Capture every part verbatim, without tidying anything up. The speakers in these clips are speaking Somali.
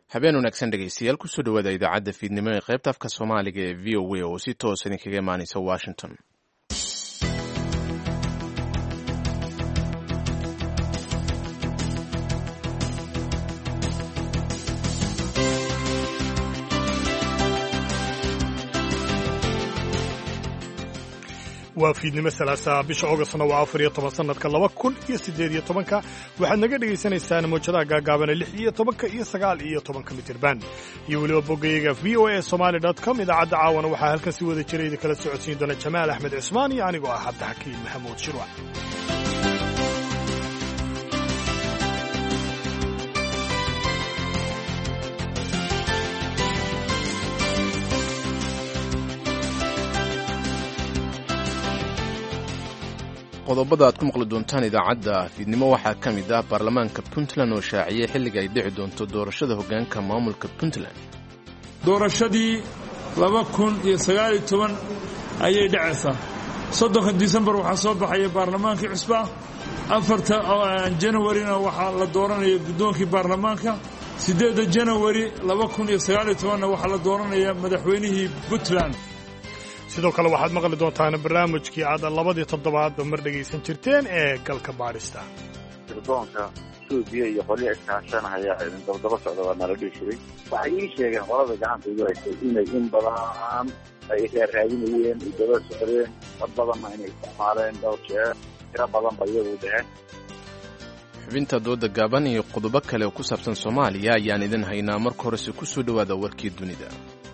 habeen wanaagsan dhegaystayaal kusoo dhawaada idaacadda fiidnimo ee qaybta afka soomaaliga ee v o a oo si toos idinkaga imaanaysa washington. waa fiidnimo salaasaa bisha ogostna waa afar iyo toban sanadka laba kun iyo siddeed iyo tobanka waxaad naga dhegaysanaysaan mawjadaha gaagaabana lix iyo tobanka iyo sagaal iyo tobanka mitirban iyo weliba boggayaga v o a somali dot com idaacadda caawana waxaa halkan si wada jira idin kala socodsiin doona jamaal axmed cismaan iyo anigoo ah cabdixakiin maxamuud shirwac. qodobada aad ku maqli doontaan idaacadda fiidnimo waxaa ka mid ah baarlamaanka puntland oo shaaciyey xilliga ay dhici doonto doorashada hoggaanka maamulka puntland. doorashadii laba kun iyo sagaal iyo toban ayay dhacaysaa. soddonka disembar waxaa soo baxaya baarlamaankii cusba. afarta janawarina waxaa la dooranaya guddoonkii baarlamaanka. siddeedda janawari laba kun iyo sagaal iyo tobanna waxaa la dooranaya madaxweynihii puntland. sidoo kale waxaad maqli doontaan barnaamijkii aad labadii toddobaadba mar dhegaysan jirteen ee galka baadhista. sirdoonka suudiya iyo qolyo iskaashanahaya idin dabdaba socda waa nala dhihi jiray. waxay ii sheegeen qolada gacanta igu haysay inay in badan ay raadinayeen ay daba socdeen dad badanna inay isticmaaleen dhowr jeer tiro badanba iyagu dheheen. xubinta dooda gaaban iyo qodobo kale oo ku saabsan soomaaliya ayaan idin haynaa. marka horese ku soo dhowaada warkii dunida.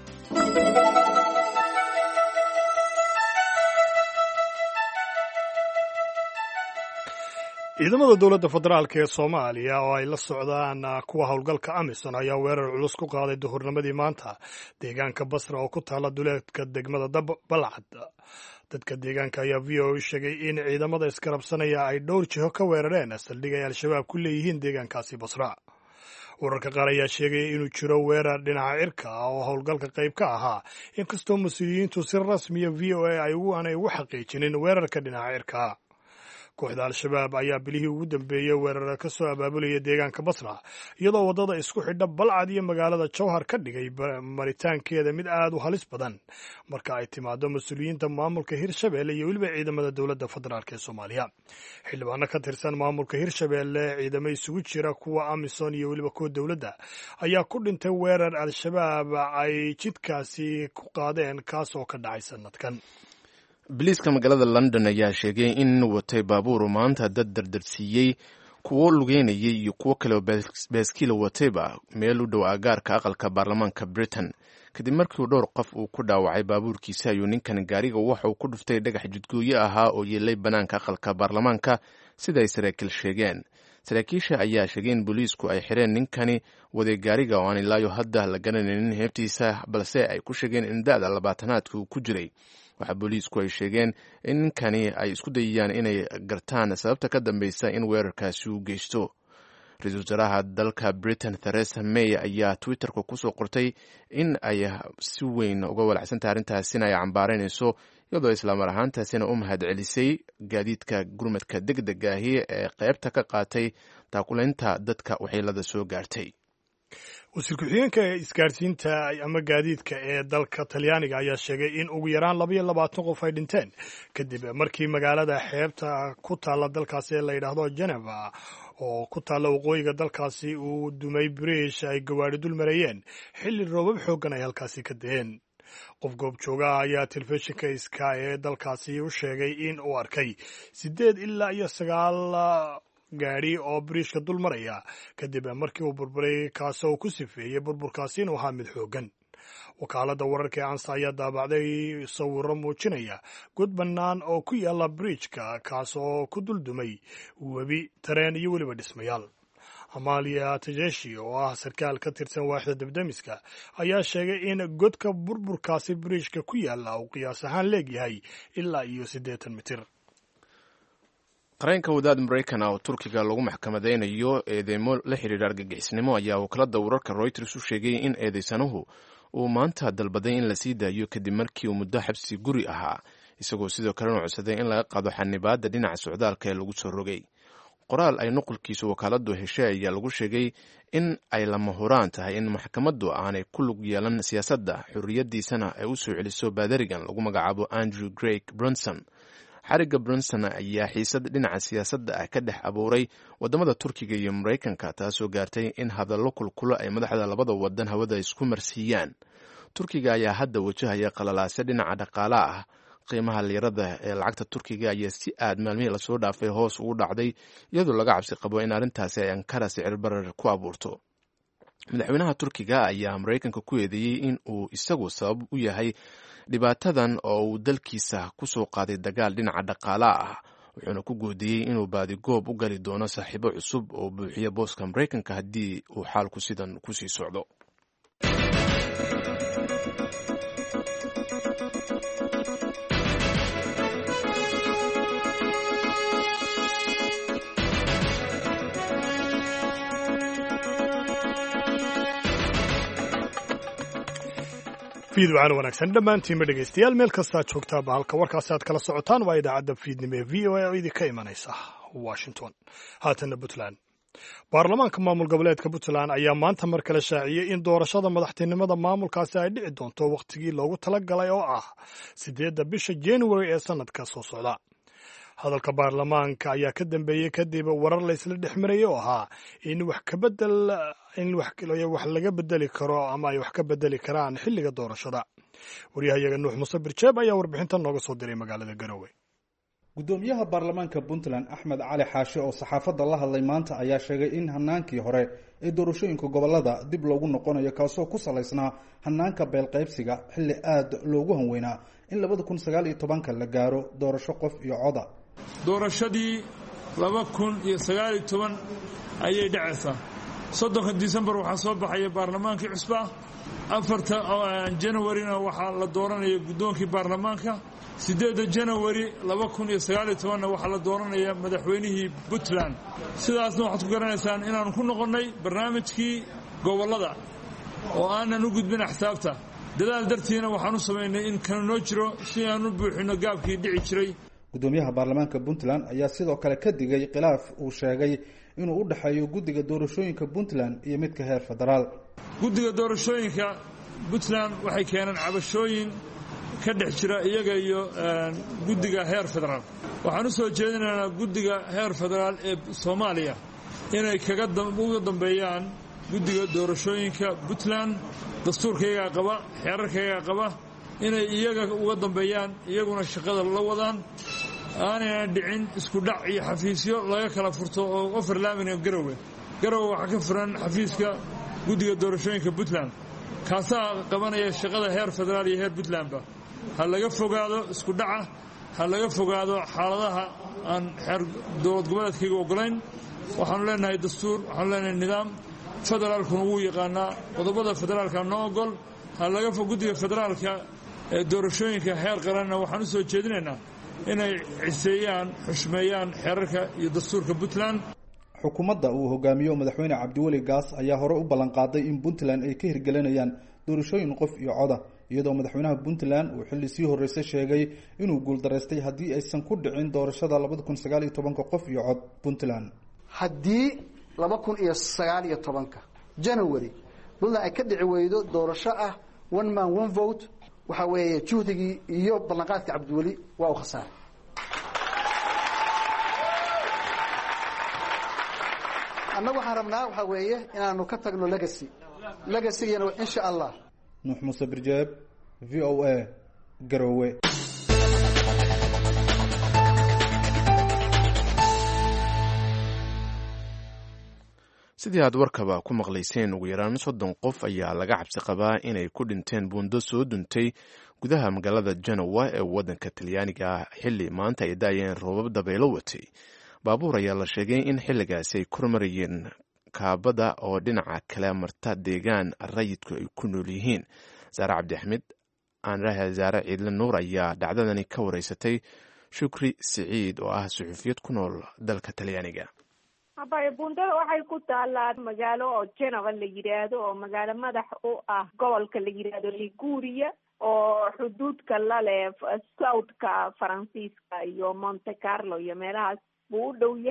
ciidamada dowladda federaalk ee soomaaliya oo ay la socdaan kuwa howlgalka amisom ayaa weerar culus ku qaaday duhurnimadii maanta deegaanka basra oo ku taala duleedka degmada balcad. dadka deegaanka ayaa v o a sheegay in ciidamada iskarabsanaya ay dhowr jiho ka weerareen saldhig ay al-shabaab ku leeyihiin deegaankaasi basra. wararka qaar ayaa sheegaya inuu jiro weerar dhinaca cirka ah oo howlgalka qayb ka ahaa inkastoo mas-uuliyiintu si rasmiya v o a aanay ugu xaqiijinin weerarka dhinaca cirka. kooxda al-shabaab ayaa bilihii ugu dambeeyey weerara ka soo abaabulaya deegaanka basra iyadoo waddada isku xidha balcad iyo magaalada jowhar ka dhigay maritaankeeda mid aad u halis badan marka ay timaado mas-uuliyiinta maamulka hirshabeelle iyo weliba ciidamada dowladda federaalk ee soomaaliya. xildhibaano ka tirsan maamulka hirshabeelle ciidamo isugu jira kuwa amisom iyo weliba kuwa dowladda ayaa ku dhintay weerar al-shabaab ay jidkaasi ku qaadeen kaas oo ka dhacay sanadkan. biliiska magaalada london ayaa sheegay in watay baabuuru maanta dad dardarsiiyey kuwo lugeynayay iyo kuwo kale oo baaskiila watayba meel u dhow agaarka aqalka baarlamaanka britain kadib markii uu dhowr qof uu ku dhaawacay baabuurkiisa ayuu ninkan gaariga waxa uu ku dhuftay dhagax jidgooye ahaa oo yeelay bannaanka aqalka baarlamaanka sida ay saraakiil sheegeen. saraakiisha ayaa sheegay in booliisku ay xireen ninkani waday gaariga oo aan ilaayo hadda la garanaynin heebtiisa balse ay ku sheegeen in da'da labaatanaadka uu ku jiray. waxaa booliisku ay sheegeen in ninkani ay isku dayayaan inay gartaan sababta ka dambaysa in weerarkaasi uu geysto. ra-iisul wasaaraha dalka britain theresa may ayaa twitterka kusoo qortay in ay si weyn uga walacsantahay arrintaasina ay cambaaraynayso iyadoo islaamar ahaantaasina u mahad celisay gaadiidka gurmadka deg deg ahi ee qaybta ka qaatay taakulaynta dadka waxyeelada soo gaartay. wasiir ku-xigeenka isgaarsiinta ama gaadiidka ee dalka talyaaniga ayaa sheegay in ugu yaraan laba iyo labaatan qof ay dhinteen kadib markii magaalada xeebta ku taalla dalkaasi ee la yidhaahdo geneva oo ku taalla waqooyiga dalkaasi uu dumay biriish ay gawaadhi dul marayeen xilli roobab xooggan ay halkaasi ka da'een. qof goobjoogaha ayaa telefishinka sky ee dalkaasi u sheegay in uu arkay siddeed ilaa iyo sagaal gaadhi oo biriishka dul maraya kadib markii uu burburay kaasoo uu ku sifeeyey burburkaasi inuu ahaa mid xooggan. wakaaladda wararka ee ansa ayaa daabacday sawirro muujinaya god bannaan oo ku yaalla biriijka kaas oo ku duldumay webi tareen iyo weliba dhismayaal. amalia tajeshi oo ah sarkaal ka tirsan waaxda debdemiska ayaa sheegay in godka burburkaasi biriijka ku yaalla uu qiyaas ahaan leegyahay ilaa iyo siddeetan mitir. qareenka wadaad maraykan ah oo turkiga lagu maxkamadaynayo eedeymo la xidhiidha argagixisnimo ayaa wakaaladda wararka reuters u sheegay in eedeysanuhu uu maanta dalbaday in la sii daayo kadib markii uu muddo xabsi guri ahaa isagoo sidoo kalena codsaday in laga qaado xanibaadda dhinaca socdaalka ee lagu soo rogay. qoraal ay nuqulkiisu wakaaladu heshay ayaa lagu sheegay in ay lama huraan tahay in maxkamaddu aanay ku lug yeelan siyaasadda xorriyaddiisana ay u soo celiso baadarigan lagu magacaabo andrew Craig Brunson. xariga Brunson ayaa xiisad dhinaca siyaasadda ah ka dhex abuuray wadamada Turkiga iyo Mareykanka, taasoo gaartay in hadallo kulkulo ay madaxda labada wadan hawada isku marsiiyaan. Turkiga ayaa hadda wajahaya qalalaase dhinaca dhaqaalaha ah. qiimaha liirada ee lacagta Turkiga ayaa si aad maalmihii lasoo dhaafay hoos ugu dhacday, iyadoo laga cabsi qabo in arrintaasi ay Ankara sicir barar ku abuurto. madaxweynaha Turkiga ayaa Mareykanka ku eedeeyey in uu isagu sabab u yahay dhibaatadan oo uu dalkiisa ku soo qaaday dagaal dhinaca dhaqaalaha ah, wuxuuna ku goodiyey inuu baadigoob u gali doono saaxiibo cusub oo buuxiya booska Mareykanka haddii uu xaalku sidan ku sii socdo. fiidwaan wanaagsan dhammaantiinba dhegaystayaal meel kastaa joogtaaba halka warkaasi aad kala socotaan waa idaacadda fiidnimo ee v o a oo idinka imanaysa Washington. haatana Puntland. baarlamaanka maamul goboleedka Puntland ayaa maanta mar kale shaaciyey in doorashada madaxtinimada maamulkaasi ay dhici doonto wakhtigii loogu talagalay oo ah sideedda bisha January ee sanadka soo socda. hadalka baarlamaanka ayaa ka dambeeyey kadib warar la isla dhexmarayay oo ahaa in wax ka bedel in wax wax laga bedeli karo ama ay wax ka bedeli karaan xilliga doorashada. wariyahayaga Nuux Muuse Birjeeb ayaa warbixintan nooga soo diray magaalada Garowe. gudoomiyaha baarlamaanka Puntland Axmed Cali Xaashi oo saxaafadda la hadlay maanta ayaa sheegay in hanaankii hore ee doorashooyinka gobolada dib loogu noqonayo kaasoo ku salaysnaa hanaanka beelqaybsiga xilli aad loogu hanweynaa in labada kun sagaal iyo tobanka la gaaro doorasho qof iyo coda. doorashadii laba kun iyo sagaal iyo toban ayay dhacaysaa. soddonka December waxaa soo baxaya baarlamaankii cusba. afarta January-na waxaa la dooranaya gudoonkii baarlamaanka. sideedda January laba kun iyo sagaal iyo toban waxaa la dooranaya madaxweynihii Puntland. sidaasna waxaad ku garanaysaan inaanu ku noqonnay barnaamijkii gobolada oo aanan u gudbin axsaabta. dadaal dartiina waxaan u samaynay in kanu noo jiro si aan u buuxino gaabkii dhici jiray. gudoomiyaha baarlamaanka Puntland ayaa sidoo kale ka digay khilaaf uu sheegay inuu u dhaxeeyo guddiga doorashooyinka Puntland iyo midka heer federaal. guddiga doorashooyinka Puntland waxay keeneen cabashooyin ka dhex jira iyaga iyo guddiga heer federaal. waxaan u soo jeedinaynaa guddiga heer federaal ee Soomaaliya inay kaga uga dambeeyaan guddiga doorashooyinka Puntland. dastuurkayga qaba, xeerarkayga qaba, inay iyaga uga dambeeyaan, iyaguna shaqada la wadaan, aanayna dhicin isku dhac iyo xafiisyo laga kala furto oo overlapping Garowe. Garowe waxaa ka furan xafiiska guddiga doorashooyinka Puntland, kaasaa qabanaya shaqada heer federaal iyo heer Puntlandba. ha laga fogaado isku dhaca, ha laga fogaado xaaladaha aan xeer dowlad goboleedkayga ogolayn. waxaanu leenahay dastuur, waxaanu leenahay nidaam. federaalkuna wuu yaqaanaa qodobada federaalka noo ogol. ha laga fog guddiga federaalka ee doorashooyinka heer qaranna waxaan u soo jeedinaynaa inay ciseeyaan, xushmeeyaan xeerarka iyo dastuurka Puntland. xukuumadda uu hogaamiyo madaxweyne Cabdiweli Gaas ayaa hore u ballan qaaday in Puntland ay ka hirgelinayaan doorashooyin qof iyo coda, iyadoo madaxweynaha Puntland uu xilli sii horeysay sheegay inuu guuldareystay haddii aysan ku dhicin doorashada labada kun sagaal iyo tobanka qof iyo cod Puntland. haddii laba kun iyo sagaal iyo tobanka January Puntland ay ka dhici weydo doorasho ah one man one vote, waxa weeye juhdigii iyo ballanqaadka Cabdiweli waa u khasaaray. annagu waxaan rabnaa waxa weeye inaanu ka tagno legacy legacy-gana insha Allah. Nuux Muuse Birjeeb, V O A, Garowe. sidii aad warkaba ku maqlayseen, ugu yaraan soddon qof ayaa laga cabsi qabaa inay ku dhinteen buundo soo duntay gudaha magaalada Genoa ee waddanka Talyaaniga ah xilli maanta ay daayeen roobab dabaylo watay. baabuur ayaa la sheegay in xilligaasi ay kormarayeen kaabada oo dhinaca kale marta deegaan rayidku ay ku nool yihiin. Saare Cabdi Axmed aanraha Saare Ciidle Nuur ayaa dhacdadani ka wareysatay Shukri Siciid oo ah suxufiyad ku nool dalka Talyaaniga. abay buundada waxay ku taalaa magaalo oo Genova la yiraahdo oo magaalo madax u ah gobolka la yiraahdo Liguria oo xuduudka la leh Southka Faransiiska iyo Monte Carlo iyo meelahaas buu u dhow yahay.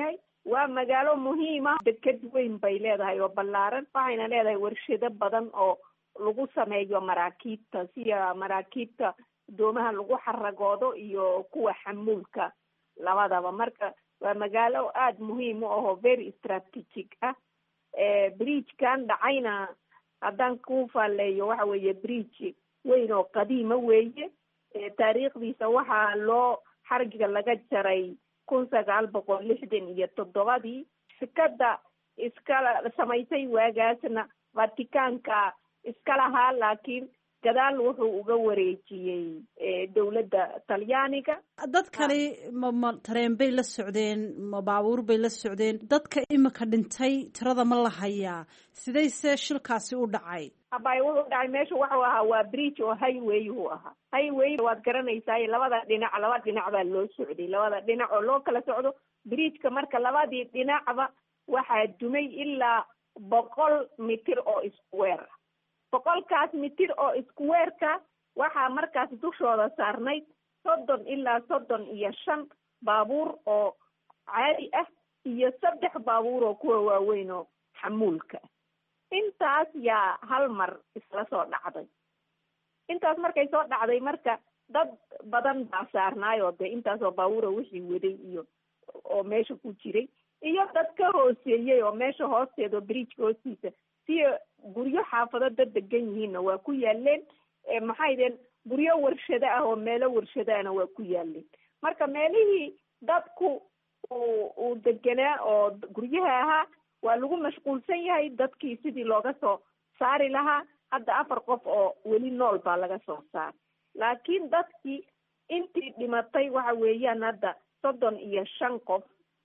waa magaalo muhiima, deked weyn bay leedahay oo ballaaran, waxayna leedahay warshado badan oo lagu sameeyo maraakiibta, sida maraakiibta doomaha lagu xaragoodo iyo kuwa xamuulka labadaba. marka waa magaalo aada muhiim u ahoo very strategic ah. bridgekan dhacayna haddaan ku faaleeyo waxa weeye bridge weyn oo qadiima weeye. taariikhdiisa waxaa loo xargiga laga jaray kun sagaal boqol lixdan iyo toddobadii. shirkada iska samaysay waagaasna Vaticanka iska lahaa, laakiin gadaal wuxuu uga wareejiyey dowladda Talyaaniga. dadkani ma ma tareen bay la socdeen, ma baabuur bay la socdeen? dadka imika dhintay tirada ma la hayaa? sidayse shilkaasi u dhacay? abay wuxuu dhacay meesha wuxuu ahaa waa bridge oo highway uu ahaa. highway waad garanaysaa, labada dhinac laba dhinac baa loo socday, labada dhinac oo loo kala socdo. bridgeka marka labadii dhinacba waxaa dumay ilaa boqol mitir oo square. boqolkaas mitir oo square-ka waxaa markaas dushooda saarnayd soddon ilaa soddon iyo shan baabuur oo caadi ah iyo saddex baabuur oo kuwa waaweyn oo xamuulka. intaas yaa hal mar isla soo dhacday. intaas markay soo dhacday marka dad badan baa saarnaayoo de intaasoo baabuura wixii waday iyo oo meesha ku jiray, iyo dad ka hooseeyey oo meesha hoosteeda oo bridgeka hoostiisa si guryo xaafado dad degan yihiinna waa ku yaaleen. maxay deen guryo warshado ah oo meelo warshadaana waa ku yaaleen. marka meelihii dadku uu uu deganaa oo guryaha ahaa waa lagu mashquulsan yahay. dadkii sidii looga soo saari lahaa, hadda afar qof oo weli nool baa laga soo saaray. laakiin dadkii intii dhimatay waxa weeyaan hadda soddon iyo shan qof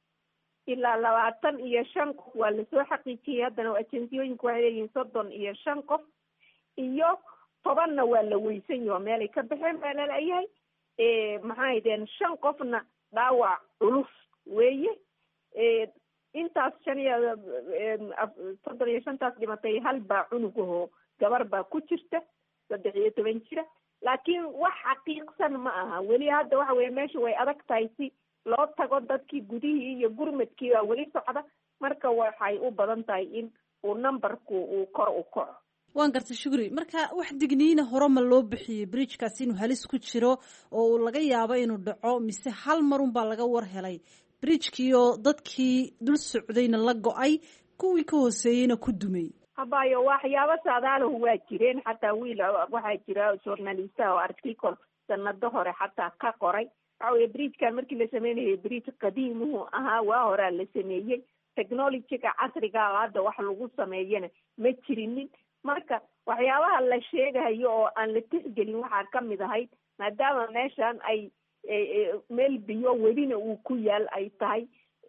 ilaa labaatan iyo shan qof waa lasoo xaqiijiyey. haddana ajeensiyooyinku waxay leeyihiin soddon iyo shan qof iyo tobanna waa la weysan yaho meelay ka baxeen baa laleeyahay. maxay deen shan qofna dhaawac culus weeye. intaas shan iyo soddon iyo shantaas dhimatay hal baa cunugahoo gabar baa ku jirta saddex iyo toban jira. laakiin wax xaqiiqsan ma aha weli. hadda waxa weye meesha way adag tahay si loo tago. dadkii gudihii iyo gurmadkii baa weli socda. marka waxay u badan tahay in uu numberku uu kor u kaco. waan gartay shukri. marka wax digniina hore ma loo bixiyey bridgekaasi inuu halis ku jiro oo uu laga yaabo inuu dhaco, mise hal marun baa laga war helay bridgekiioo dadkii dul socdayna la go-ay, kuwii ka hooseeyeyna ku dumay? habayo waxyaabo saadaalahu waa jireen. xataa wiil waxaa jira journalistaha oo article sanado hore xataa ka qoray. waxa weye bridgekan markii la sameynayay bridge qadiimuhu ahaa, waa horaa la sameeyey. technologyga casriga oo hadda wax lagu sameeyana ma jirinin. marka waxyaabaha la sheegayo oo aan la tixgelin waxaa kamid ahayd, maadaama meeshan ay meel biyo welina uu ku yaal ay tahay,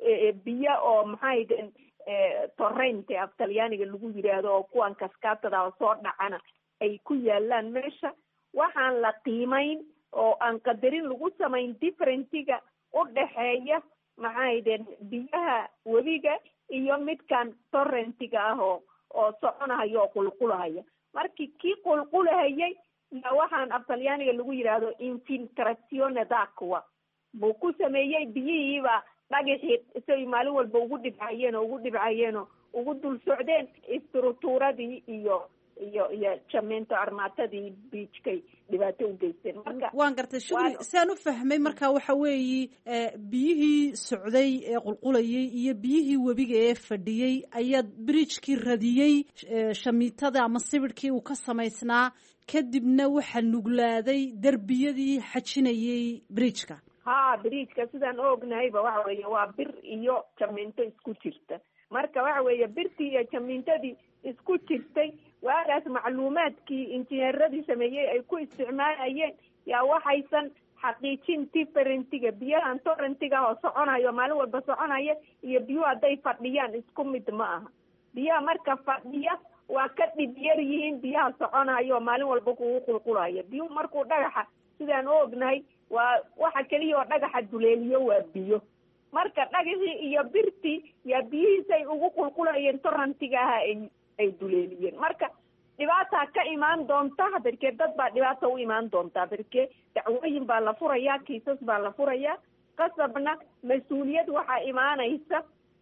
biyo oo maxay den torrente af talyaaniga lagu yiraahdo oo kuwan kaskaatada oo soo dhacana ay ku yaalaan meesha. waxaan la qiimayn oo aan qadarin lagu samayn differentiga u dhexeeya maxay den biyaha webiga iyo midkan torrentiga ah oo oo soconahayo oo qulqulahaya. markii kii qulqulahayay yaa waxaan af talyaaniga lagu yiraahdo infiltrazione d'acqua buu ku sameeyey. biyihiiba dhagaxii isay maalin walba ugu dhibcayeen oo ugu dhibcayeen oo ugu dul socdeen istrutuuradii iyo iyo iyo jamento armaatadii beachkay dhibaato u geysteen. marka waan gartay shukri. siaan u fahmay marka waxa weeyi biyihii socday ee qulqulayay iyo biyihii webiga ee fadhiyey ayaa bridgekii radiyey shamiitada ama sibidhkii uu ka samaysnaa, kadibna waxaa nuglaaday derbiyadii xajinayay bridgeka. ha bridgeka sidaan ognahayba waxa weeye waa bir iyo jaminto isku jirta. marka waxa weeye birtii iyo jamintadii isku jirtay waagaas macluumaadkii injineeradii sameeyey ay ku isticmaalayeen yaa waxaysan xaqiijin differentiga biyahan torrentiga oo soconayo maalin walba soconaya iyo biyuhu hadday fadhiyaan isku mid ma aha. biyaha marka fadhiya waa ka dhib yar yihiin biyaha soconayo maalin walba kugu qulqulaya. biyuhu markuu dhagaxa sidaan u ognahay waa waxa keliya oo dhagaxa duleeliyo waa biyo. marka dhagaxii iyo birtii yaa biyihiisay ugu qulqulayeen torrentiga aha ay ay duleeliyeen. marka dhibaataa ka imaan doonta berkee dad baa dhibaata u imaan doontaa. berkee dacwooyin baa la furayaa, kiisas baa la furayaa. qasabna mas-uuliyad waxaa imaanaysa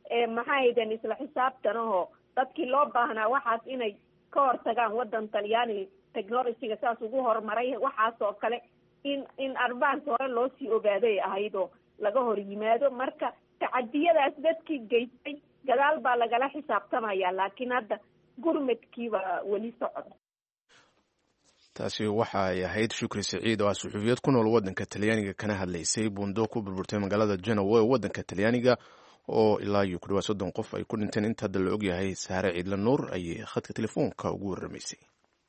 maxaydan isla xisaabtanahoo dadkii loo baahnaa waxaas inay ka hortagaan waddan talyaani technologyga saas ugu horumaray waxaas oo kale in in advance hore loo sii ogaaday ahayd oo laga hor yimaado. marka tacadiyadaas dadkii geystay gadaal baa lagala xisaabtamaya, laakiin hadda gurmadkiiba weli socda. taasi waxa ay ahayd Shukri Saciid oo suxuufiyad ku nool waddanka Talyaaniga kana hadlaysay buundo ku burburtay magaalada Genoa ee waddanka Talyaaniga oo ilaa iyo ku dhawaad soddon qof ay ku dhinteen. inta hadda la og yahay Saare Ciidla Nuur ayay khadka telefoonka ugu warramaysay.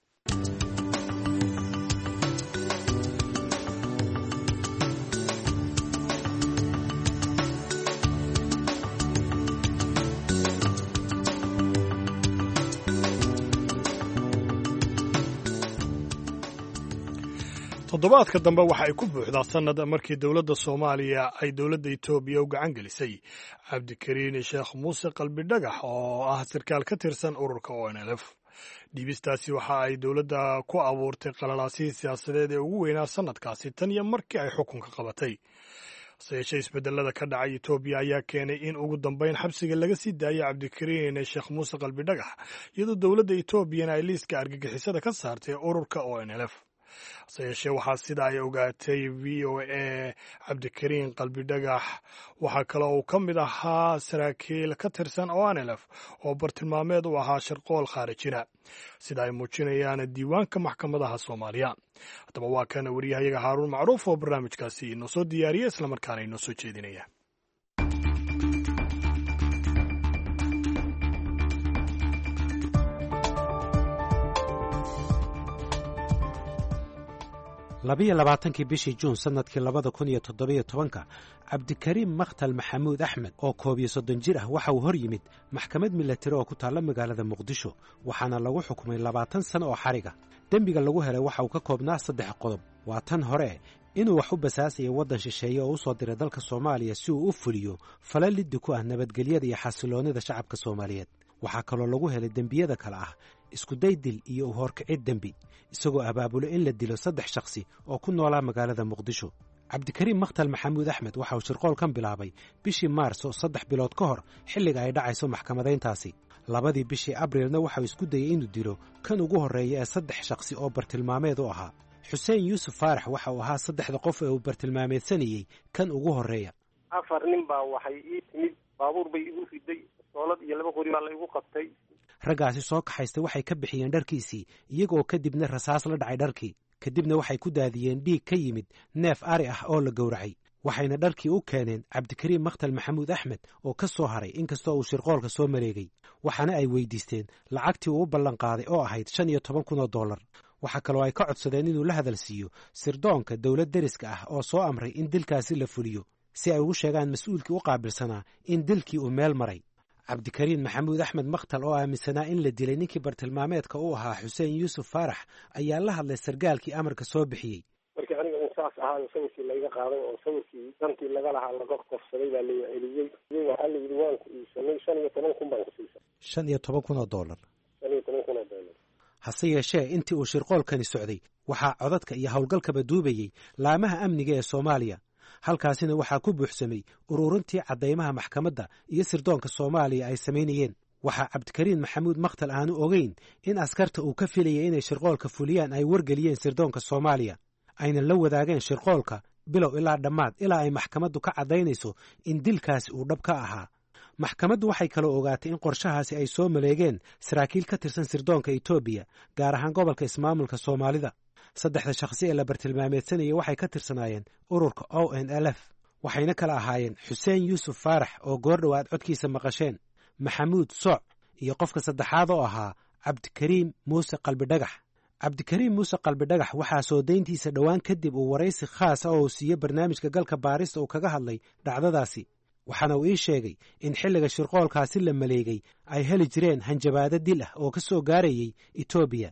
toddobaadka dambe waxa ay ku buuxdaa sanad markii dowladda Soomaaliya ay dowladda Itoobiya u gacan gelisay Cabdikariin Sheekh Muuse Qalbi Dhagax oo ah sarkaal ka tirsan ururka O N L F. dhibistaasi waxa ay dowladda ku abuurtay qalalaasihii siyaasadeed ee ugu weynaa sanadkaasi tan iyo markii ay xukunka qabatay. hase yeeshee isbedelada ka dhacay Itoobiya ayaa keenay in ugu dambeyn xabsiga laga sii daayay Cabdikariin Sheekh Muuse Qalbi Dhagax, iyadoo dowladda Itoobiyana ay liiska argagixisada ka saartay ururka O N L F. hase yeeshee waxaa sida ay ogaatay V O A Cabdikariin Qalbi Dhagax waxaa kale uu ka mid ahaa saraakiil ka tirsan O N L F oo bartilmaameed u ahaa shirqool khaarijina, sida ay muujinayaan diiwaanka maxkamadaha Soomaaliya. haddaba waa kana wariyahayaga Haaruun Macruuf oo barnaamijkaasi inoo soo diyaariya islamarkaana inoo soo jeedinaya. labiyo labaatankii bishii juun sanadkii labada kun iyo toddobiyo tobanka Cabdikariim Makhtal Maxamuud Axmed oo koob iyo soddon jir ah waxa uu hor yimid maxkamad milatari oo ku taalla magaalada Muqdisho, waxaana lagu xukumay labaatan sano oo xariga. dembiga lagu helay waxa uu ka koobnaa saddex qodob. waa tan hore inuu wax u basaasaya waddan shisheeye oo u soo diray dalka Soomaaliya si uu u fuliyo falal liddi ku ah nabadgelyada iyo xasiloonida shacabka Soomaaliyeed. waxaa kaloo lagu helay dembiyada kale ah iskuday dil iyo u horkicid dembi, isagoo abaabulo in la dilo saddex shakhsi oo ku noolaa magaalada Muqdisho. Cabdikariim Makhtal Maxamuud Axmed waxa uu shirqoolkan bilaabay bishii Maars oo saddex bilood ka hor xilliga ay dhacayso maxkamadayntaasi. labadii bishii Abriilna waxa uu isku dayay inuu dilo kan ugu horreeya ee saddex shakhsi oo bartilmaameed u ahaa. Xuseen Yuusuf Faarax waxa uu ahaa saddexda qof ee uu bartilmaameedsanayey kan ugu horreeya. afar nin baa waxay ii timid, baabuur bay igu riday, soolad iyo laba qori baa la igu qabtay. raggaasi soo kaxaystay waxay ka bixiyeen dharkiisii iyagoo kadibna rasaas la dhacay dharkii, kadibna waxay ku daadiyeen dhiig ka yimid neef ari ah oo la gowracay. waxayna dharkii u keeneen Cabdikariim Makhtal Maxamuud Axmed oo ka soo haray inkastoo uu shirqoolka soo mareegay, waxaana ay weydiisteen lacagtii uu u ballanqaaday oo ahayd shan iyo toban kun oo dollar. waxaa kaloo ay ka codsadeen inuu la hadal siiyo sirdoonka dowlad deriska ah oo soo amray in dilkaasi la fuliyo, si ay ugu sheegaan mas-uulkii u qaabilsanaa in dilkii uu meel maray. Cabdikariin Maxamuud Axmed Makhtal oo aaminsanaa in la dilay ninkii bartilmaameedka u ahaa Xuseen Yuusuf Faarax ayaa la hadlay sargaalkii amarka soo bixiyey. markii aniga uu saas ahaa sawirkii layga qaaday oo sawirkii dantii laga lahaa laga qofsaday baa la celiyey. waxaa la yidhi waan ku iibsanay shan iyo toban kun baan ku siisay. shan iyo toban kun oo dollar. shan iyo toban kun oo dollar. hase yeeshee intii uu shirqoolkani socday waxaa codadka iyo howlgalkaba duubayey laamaha amniga ee Soomaaliya. halkaasina waxaa ku buuxsamay ururintii caddaymaha maxkamadda iyo sirdoonka Soomaaliya ay samaynayeen. waxaa Cabdikariin Maxamuud Makhtal aanu ogeyn in askarta uu ka filayay inay shirqoolka fuliyaan ay wargeliyeen sirdoonka Soomaaliya, ayna la wadaageen shirqoolka bilow ilaa dhammaad ilaa ay maxkamaddu ka caddaynayso in dilkaasi uu dhab ka ahaa. maxkamaddu waxay kaloo ogaatay in qorshahaasi ay soo maleegeen saraakiil ka tirsan sirdoonka Itoobiya, gaar ahaan gobolka ismaamulka Soomaalida. saddexda shakhsi ee la bartilmaameedsanayay waxay ka tirsanaayeen ururka O N L F, waxayna kala ahaayeen Xuseen Yuusuf Faarax oo goordhow aad codkiisa maqasheen, Maxamuud Sooc iyo qofka saddexaad oo ahaa Cabdikariim Muuse Qalbi Dhagax. Cabdikariim Muuse Qalbi Dhagax waxaa soo dayntiisa dhowaan kadib uu waraysi khaas ah oo uu siiyey barnaamijka galka baarista uu kaga hadlay dhacdadaasi, waxaana uu ii sheegay in xilliga shirqoolkaasi la maleegay ay heli jireen hanjabaado dil ah oo ka soo gaarayay Itoobiya.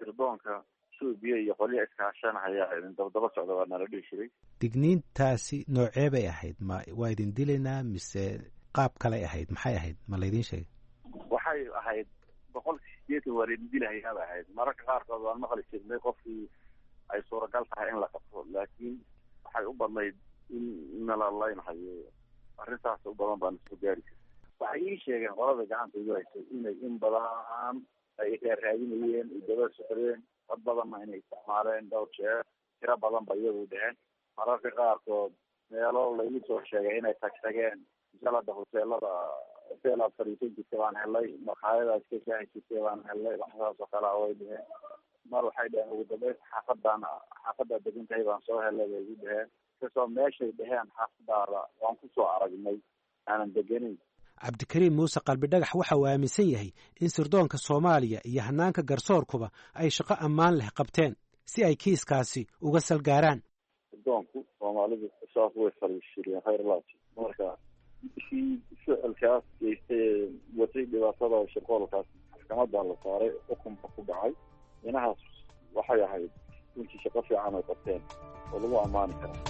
Itoobiya iyo qolyo iskaashanaya in dabdaba socda waa nala dhihi jiray. digniintaasi noocee bay ahayd? ma waa idin dilaynaa mise qaab kale ahayd? maxay ahayd? ma laydin sheegay? waxay ahayd boqolkii sideetan waa idin dilahayaa bay ahayd. mararka qaarkood waan maqli jirnay qofkii ay suuragal tahay in la qabto, laakiin waxay u badnayd in nala laynhayo. arrintaas u badan baan isku gaari jiray. waxay ii sheegeen qolada gacanta igu haysay inay in badan ay raadinayeen daba socdeen dad badanna inay isticmaaleen dhowr jeer tiro badan ba iyagu dheheen mararka qaarkood meelo laygu soo sheegay inay tag tageen misalada hoteelada hotel aad fadhiisan jirtay baan helay maqaayadaad ka shaahi jirtay baan helay waxaas oo kale way dheheen mar waxay dheheen ugu dambeyn xaafadan xaafada degan tahay baan soo helay bay igu dheheen kasoo meeshay dheheen xaafadaada waan kusoo aragnay aanan degenin cabdikariim muuse qalbidhagax waxa uu aaminsan yahay in sirdoonka soomaaliya iyo hanaanka garsoorkuba ay shaqo ammaan leh qabteen si ay kiiskaasi uga salgaaraan sirdoonku soomaalidu saas way fariishireen khayr laati marka si ficilkaas geystay watay dhibaatada shaqoolkaas maxkamadan la saaray xukunka ku dhacay inahaas waxay ahayd intii shaqo fiican ay qabteen oo lagu ammaani karaa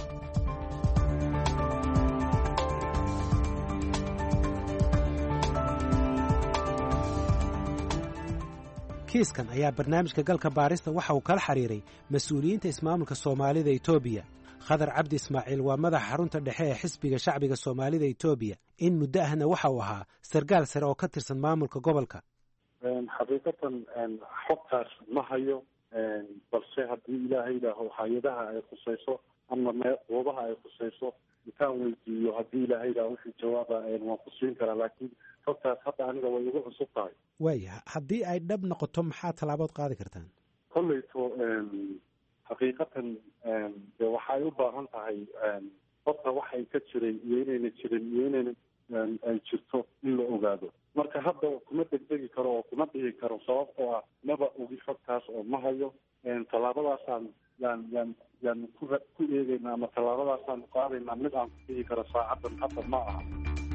kiiskan ayaa barnaamijka galka baarista waxa uu kala xiriiray mas-uuliyiinta ismaamulka soomaalida etoobiya khadar cabdi ismaaciil waa madaxa xarunta dhexe ee xisbiga shacbiga soomaalida etoobiya in muddo ahna waxa uu ahaa sarkaal sare oo ka tirsan maamulka gobolka xaqiiqatan xogtaas ma hayo balse haddii ilaahay idhaaho hay-adaha ay khusayso ama goobaha ay khusayso intaan weydiiyo haddii ilaahay idhaaho wixii jawaaba waan ku siin karaa laakiin xogtaas hadda aniga way igu cusub tahay waaya haddii ay dhab noqoto maxaa tallaabood qaadi kartaan kolleyto xaqiiqatan de waxay u baahan tahay horta waxay ka jiray iyo inayna jirin iyo inayna ay jirto in la ogaado marka hadda kuma degdegi karo oo kuma dhihi karo sababtoo ah maba ogi xogtaas oo ma hayo tallaabadaasaan yaan yaan yaan ku ku eegaynaa ama tallaabadaasaan qaadaynaa mid aan ku dhihi karo saacadan hadda ma aha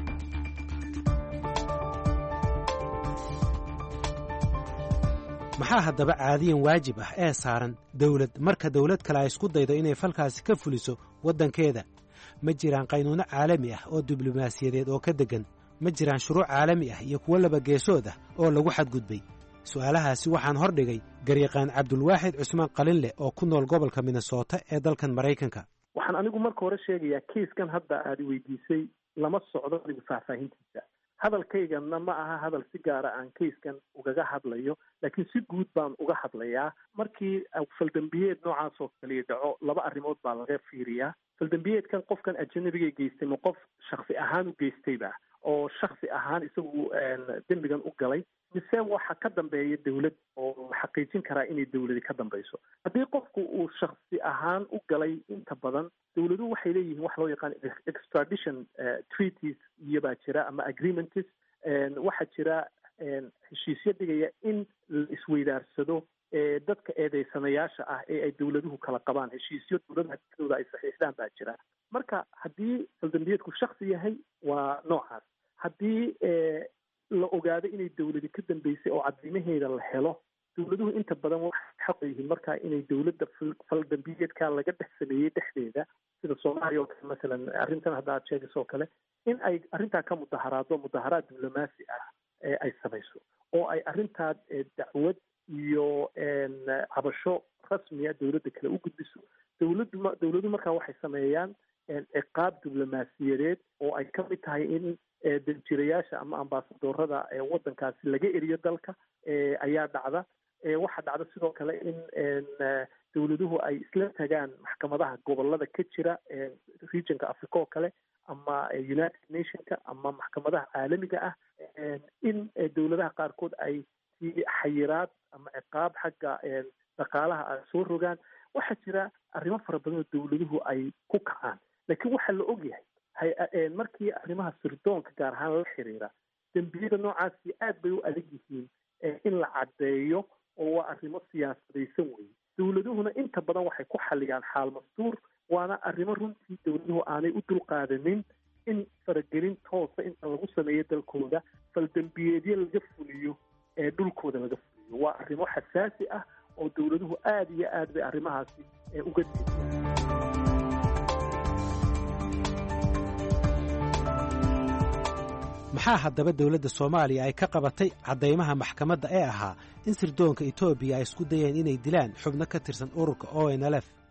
maxaa haddaba caadiyan waajib ah ee saaran dawlad marka dawlad kale ay isku daydo inay falkaasi ka fuliso waddankeeda ma jiraan qaynuuno caalami ah oo diblomaasiyadeed oo ka deggan ma jiraan shuruuc caalami ah iyo kuwo laba geesood ah oo lagu xadgudbay su'aalahaasi waxaan hordhigay garyaqaan cabdulwaaxid cusmaan qalinleh oo ku nool gobolka minnesota ee dalkan maraykanka waxaan anigu marka hore sheegayaa kiiskan hadda aad weydiisay lama socdo anigu faahfaahintiisa hadalkaygana ma aha hadal si gaara aan kayskan ugaga hadlayo laakiin si guud baan uga hadlayaa markii faldambiyeed noocaas oo kaliya dhaco laba arrimood baa laga fiiriyaa faldambiyeedkan qofkan ajanabiga geystay ma qof shaksi ahaan u geystayba oo shaksi ahaan isagu dembigan u galay mise waxa ka dambeeya dawlad oo xaqiijin karaa inay dawladi ka dambayso haddii qofku uu shaksi ahaan u galay inta badan dawladuhu waxay leeyihiin wax loo yaqaan extradition treaties iyobaa jira ama agreements waxaa jira heshiisyo dhigaya in la isweydaarsado dadka eedeysanayaasha ah ee ay dawladuhu kala qabaan heshiisyo dawladaha dadooda ay saxiixdaan baa jira marka haddii faldambiyeedku shaksi yahay waa noocaas haddii la ogaado inay dawladi ka dambeysay oo cadeymaheeda la helo dawladuhu inta badan waxay xaq yihiin markaa inay dawladda faldambiyeedka laga dhex sameeyey dhexdeeda sida soomaaliya oo kale masalan arrintan hadda aad sheegayso oo kale in ay arrintaa ka mudaharaado mudaharaad diblomaasi ah ee ay samayso oo ay arrintaa dacwad iyo cabasho rasmiya dawladda kale u gudbiso dawladdu dawladuhu markaa waxay sameeyaan ciqaab diblomaasiyadeed oo ay ka mid tahay in danjirayaasha ama ambaasadorada waddankaasi laga eriyo dalka ayaa dhacda waxaa dhacda sidoo kale in dawladuhu ay isla tagaan maxkamadaha gobolada ka jira regionka africa oo kale ama united nationka ama maxkamadaha caalamiga ah in dawladaha qaarkood ay xayiraad ama ciqaab xagga dhaqaalaha ay soo rogaan waxaa jira arrimo fara badan oo dawladuhu ay ku kacaan laakiin waxaa la ogyahay markii arrimaha sirdoonka gaar ahaan la xiriira dembiyada noocaasi aad bay u adag yihiin in la caddeeyo oo waa arrimo siyaasadaysan weye dawladuhuna inta badan waxay ku xaliyaan xaal mastuur waana arrimo runtii dawladuhu aanay u dulqaadanin in faragelin toosa inta lagu sameeyo dalkooda faldambiyeedyo laga fuliyo ee dhulkooda laga fuliyo waa arrimo xasaasi ah oo dawladuhu aada iyo aad bay arrimahaasi uga diidaan maxaa haddaba dawladda soomaaliya ay ka qabatay caddaymaha maxkamadda ee ahaa in sirdoonka etoobiya ay isku dayeen inay dilaan xubno ka tirsan ururka o n l f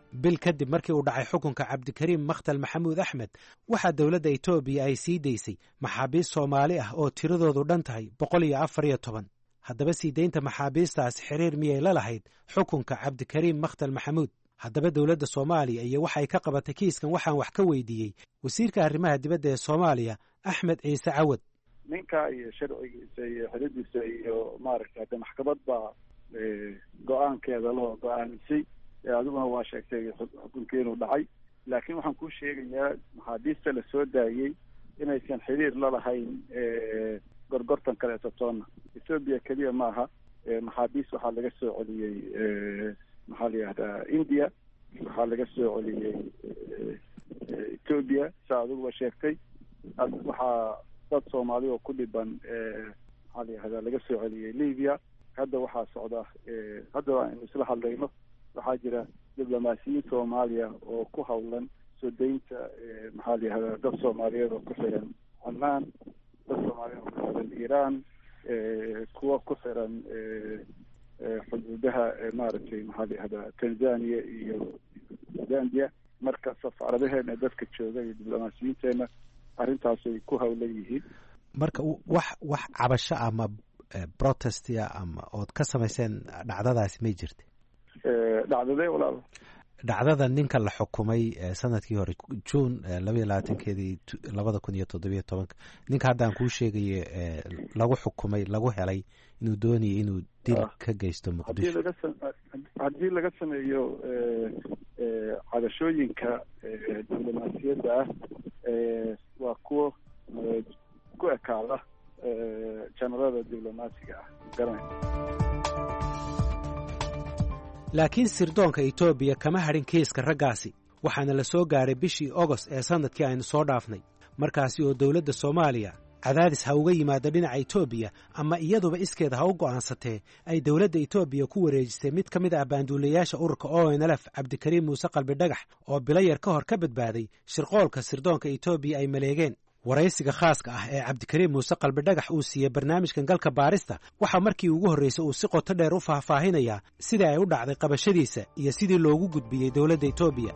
bil kadib markii uu dhacay xukunka cabdikariim makhtal maxamuud axmed waxaa dowladda etoobiya ay sii daysay maxaabiist soomaali ah oo tiradoodu dhan tahay boqol iyo afar iyo toban haddaba sii daynta maxaabiistaas xiriir miyay la lahayd xukunka cabdikariim makhtal maxamuud haddaba dowladda soomaaliya iyo waxay ka qabatay kiiskan waxaan wax ka weydiiyey wasiirka arrimaha dibadda ee soomaaliya axmed ciise cawad. ninka iyo sharcigiisa iyo xiridiisa iyo maaragtay hadda maxkamad baa go-aankeeda loo go-aamisay adiguna waa sheegtay xukunkii inuu dhacay laakiin waxaan kuu sheegayaa maxaabiista la soo daayey inaysan xiriir la lahayn gorgortan kaleeto toonna etoobiya keliya maaha maxaabiist waxaa laga soo celiyey maxaa la yihahdaa india waxaa laga soo celiyey etoobiya saa adiguba sheegtay waxaa dad soomaali oo ku dhiban maxaa la yihahdaa laga soo celiyey libya hadda waxaa socda hadda aynu isla hadlayno waxaa jira diblomaasiyiin soomaaliya oo ku hawlan soo daynta maxaa la yihahdaa dad soomaaliyeed oo ku xiran connaan dad soomaaliyeed oo ku xiran iiraan kuwa ku xiran xuduudaha maaragtay maxaa la yihahdaa tanzania iyo zambia marka safaaradaheena dadka jooga iyo diblomaasiyiinteena arrintaasay ku hawlan yihiin. marka wax wax cabasho ama protestia ama ood ka samayseen dhacdadaasi may jirta? dhacdadee walaal dhacdada ninka la xukumay sanadkii hore juun labaiyo labaatankeedii labada kun iyo toddobiyo tobanka ninka haddaan kuu sheegayo lagu xukumay lagu helay inuu doonayay inuu dil ka geysto muqdisho haddii laga sameeyo cadashooyinka diblomaasiyadda ah waa kuwa ku ekaada janarada diblomaasiga ah garanay. laakiin sirdoonka etoobiya kama hadhin kiiska raggaasi waxaana la soo gaaray bishii ogost ee sannadkii aynu soo dhaafnay markaasi oo dowladda soomaaliya cadaadis ha uga yimaado dhinaca etoobiya ama iyaduba iskeeda ha u go'aansatee ay dowladda etoobiya ku wareejisay mid ka mid ah baanduulayaasha ururka o n l f cabdikariim muuse qalbi dhagax oo bilo yar ka hor ka badbaaday shirqoolka sirdoonka etoobiya ay maleegeen. waraysiga khaaska ah ee cabdikariim muuse qalbi dhagax uu siiyey barnaamijkan galka baarista waxaa markii ugu horraysay uu si qoto dheer u faahfaahinayaa sidii ay u dhacday qabashadiisa iyo sidii loogu gudbiyey dowladda etoobiya.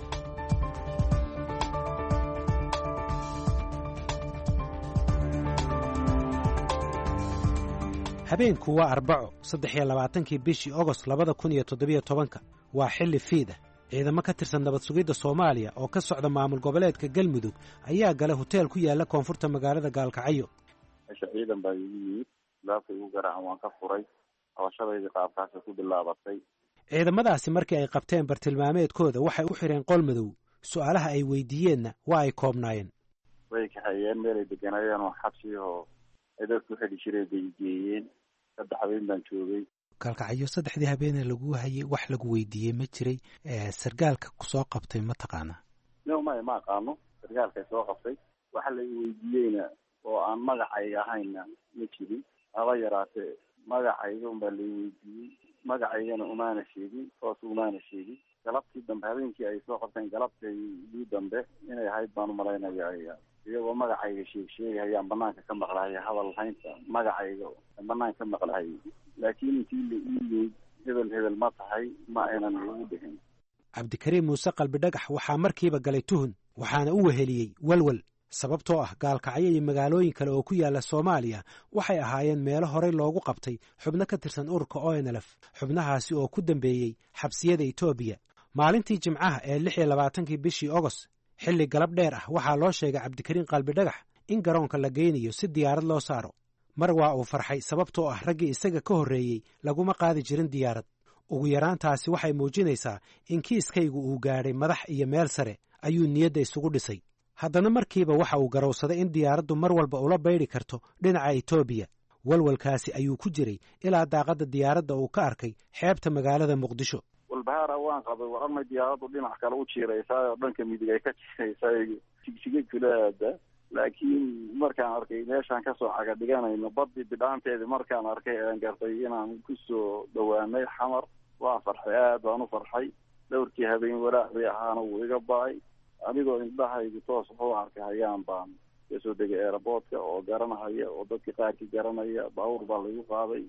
habeenku waa arbaco saddex iyo labaatankii bishii ogost labada kun iyo toddobiyo tobanka waa xilli fiid ah. ciidamo ka tirsan nabad sugidda soomaaliya oo ka socda maamul goboleedka galmudug ayaa gala hoteel ku yaala koonfurta magaalada gaalkacyo. meesha ciidan baa igu yimid laabka igu garaacan waan ka furay qabashadaydii qaabkaasay ku bilaabatay. ciidamadaasi markii ay qabteen bartilmaameedkooda waxay u xireen qol madow su'aalaha ay weydiiyeenna waa ay koobnaayeen. way kaxeeyeen meelay deganayeen oo xabsi oo ay dadku xidhi jireen bay geeyeen. saddex habeen baan joogay gaalkacyo. saddexdii habeenee lagu hayay wax lagu weydiiyey ma jiray? sargaalka kusoo qabtay ma taqaanaa? no maya ma aqaano sargaalkay soo qabtay waxa la weydiiyeyna oo aan magacayga ahayna ma jirin aba yaraatee magacayga unbaa la weydiiyey magacaygana umaana sheegin hoos umaana sheegin. galabtii dambe habeenkii ay soo qabteen galabtaydii dambe inay ahayd baan umalaynaya iyagoo magacayga sheeg sheegahayaan banaanka ka maqlahaya hadal haynta magacayga banaanka ka maqlahayay laakiin intii la iiyey hebel hebel ma tahay ma aynan igu dhihin. cabdikariim muuse qalbi dhagax waxaa markiiba galay tuhun waxaana u weheliyey walwal sababtoo ah gaalkacyo iyo magaalooyin kale oo ku yaala soomaaliya waxay ahaayeen meelo horey loogu qabtay xubno ka tirsan ururka o n l f xubnahaasi oo ku dambeeyey xabsiyada etoobiya. maalintii jimcaha ee lix iyo labaatankii bishii ogost xilli galab dheer ah waxaa loo sheegay cabdikariim qalbi dhagax in garoonka la geynayo si diyaarad loo saaro. mar waa uu farxay sababtoo ah raggii isaga ka horreeyey laguma qaadi jirin diyaarad. ugu yaraantaasi waxay muujinaysaa in kiiskaygu uu gaadhay madax iyo meel sare ayuu niyadda isugu dhisay. haddana markiiba waxa uu garowsaday in diyaaraddu mar walba ula baydhi karto dhinaca etoobiya. walwalkaasi ayuu ku jiray ilaa daaqadda diyaaradda uu ka arkay xeebta magaalada muqdisho. walbahaara waan qabay waramay diyaaraddu dhinac kale u jiiraysaa oo dhanka midig ay ka jiiraysaa jigjiga kulaada laakiin markaan arkay meeshaan kasoo caga dhiganayno badii bidhaanteedii markaan arkay aan gartay inaan kusoo dhawaanay xamar waan farxay aad baan u farxay. dhowrkii habeen walaacday ahaana wuu iga ba-ay anigoo indhahaygu toos wuxuu arkay hayaan baan kasoo degay airboortka oo garanahaya oo dadkii qaarkii garanaya baabuur baa lagu qaaday.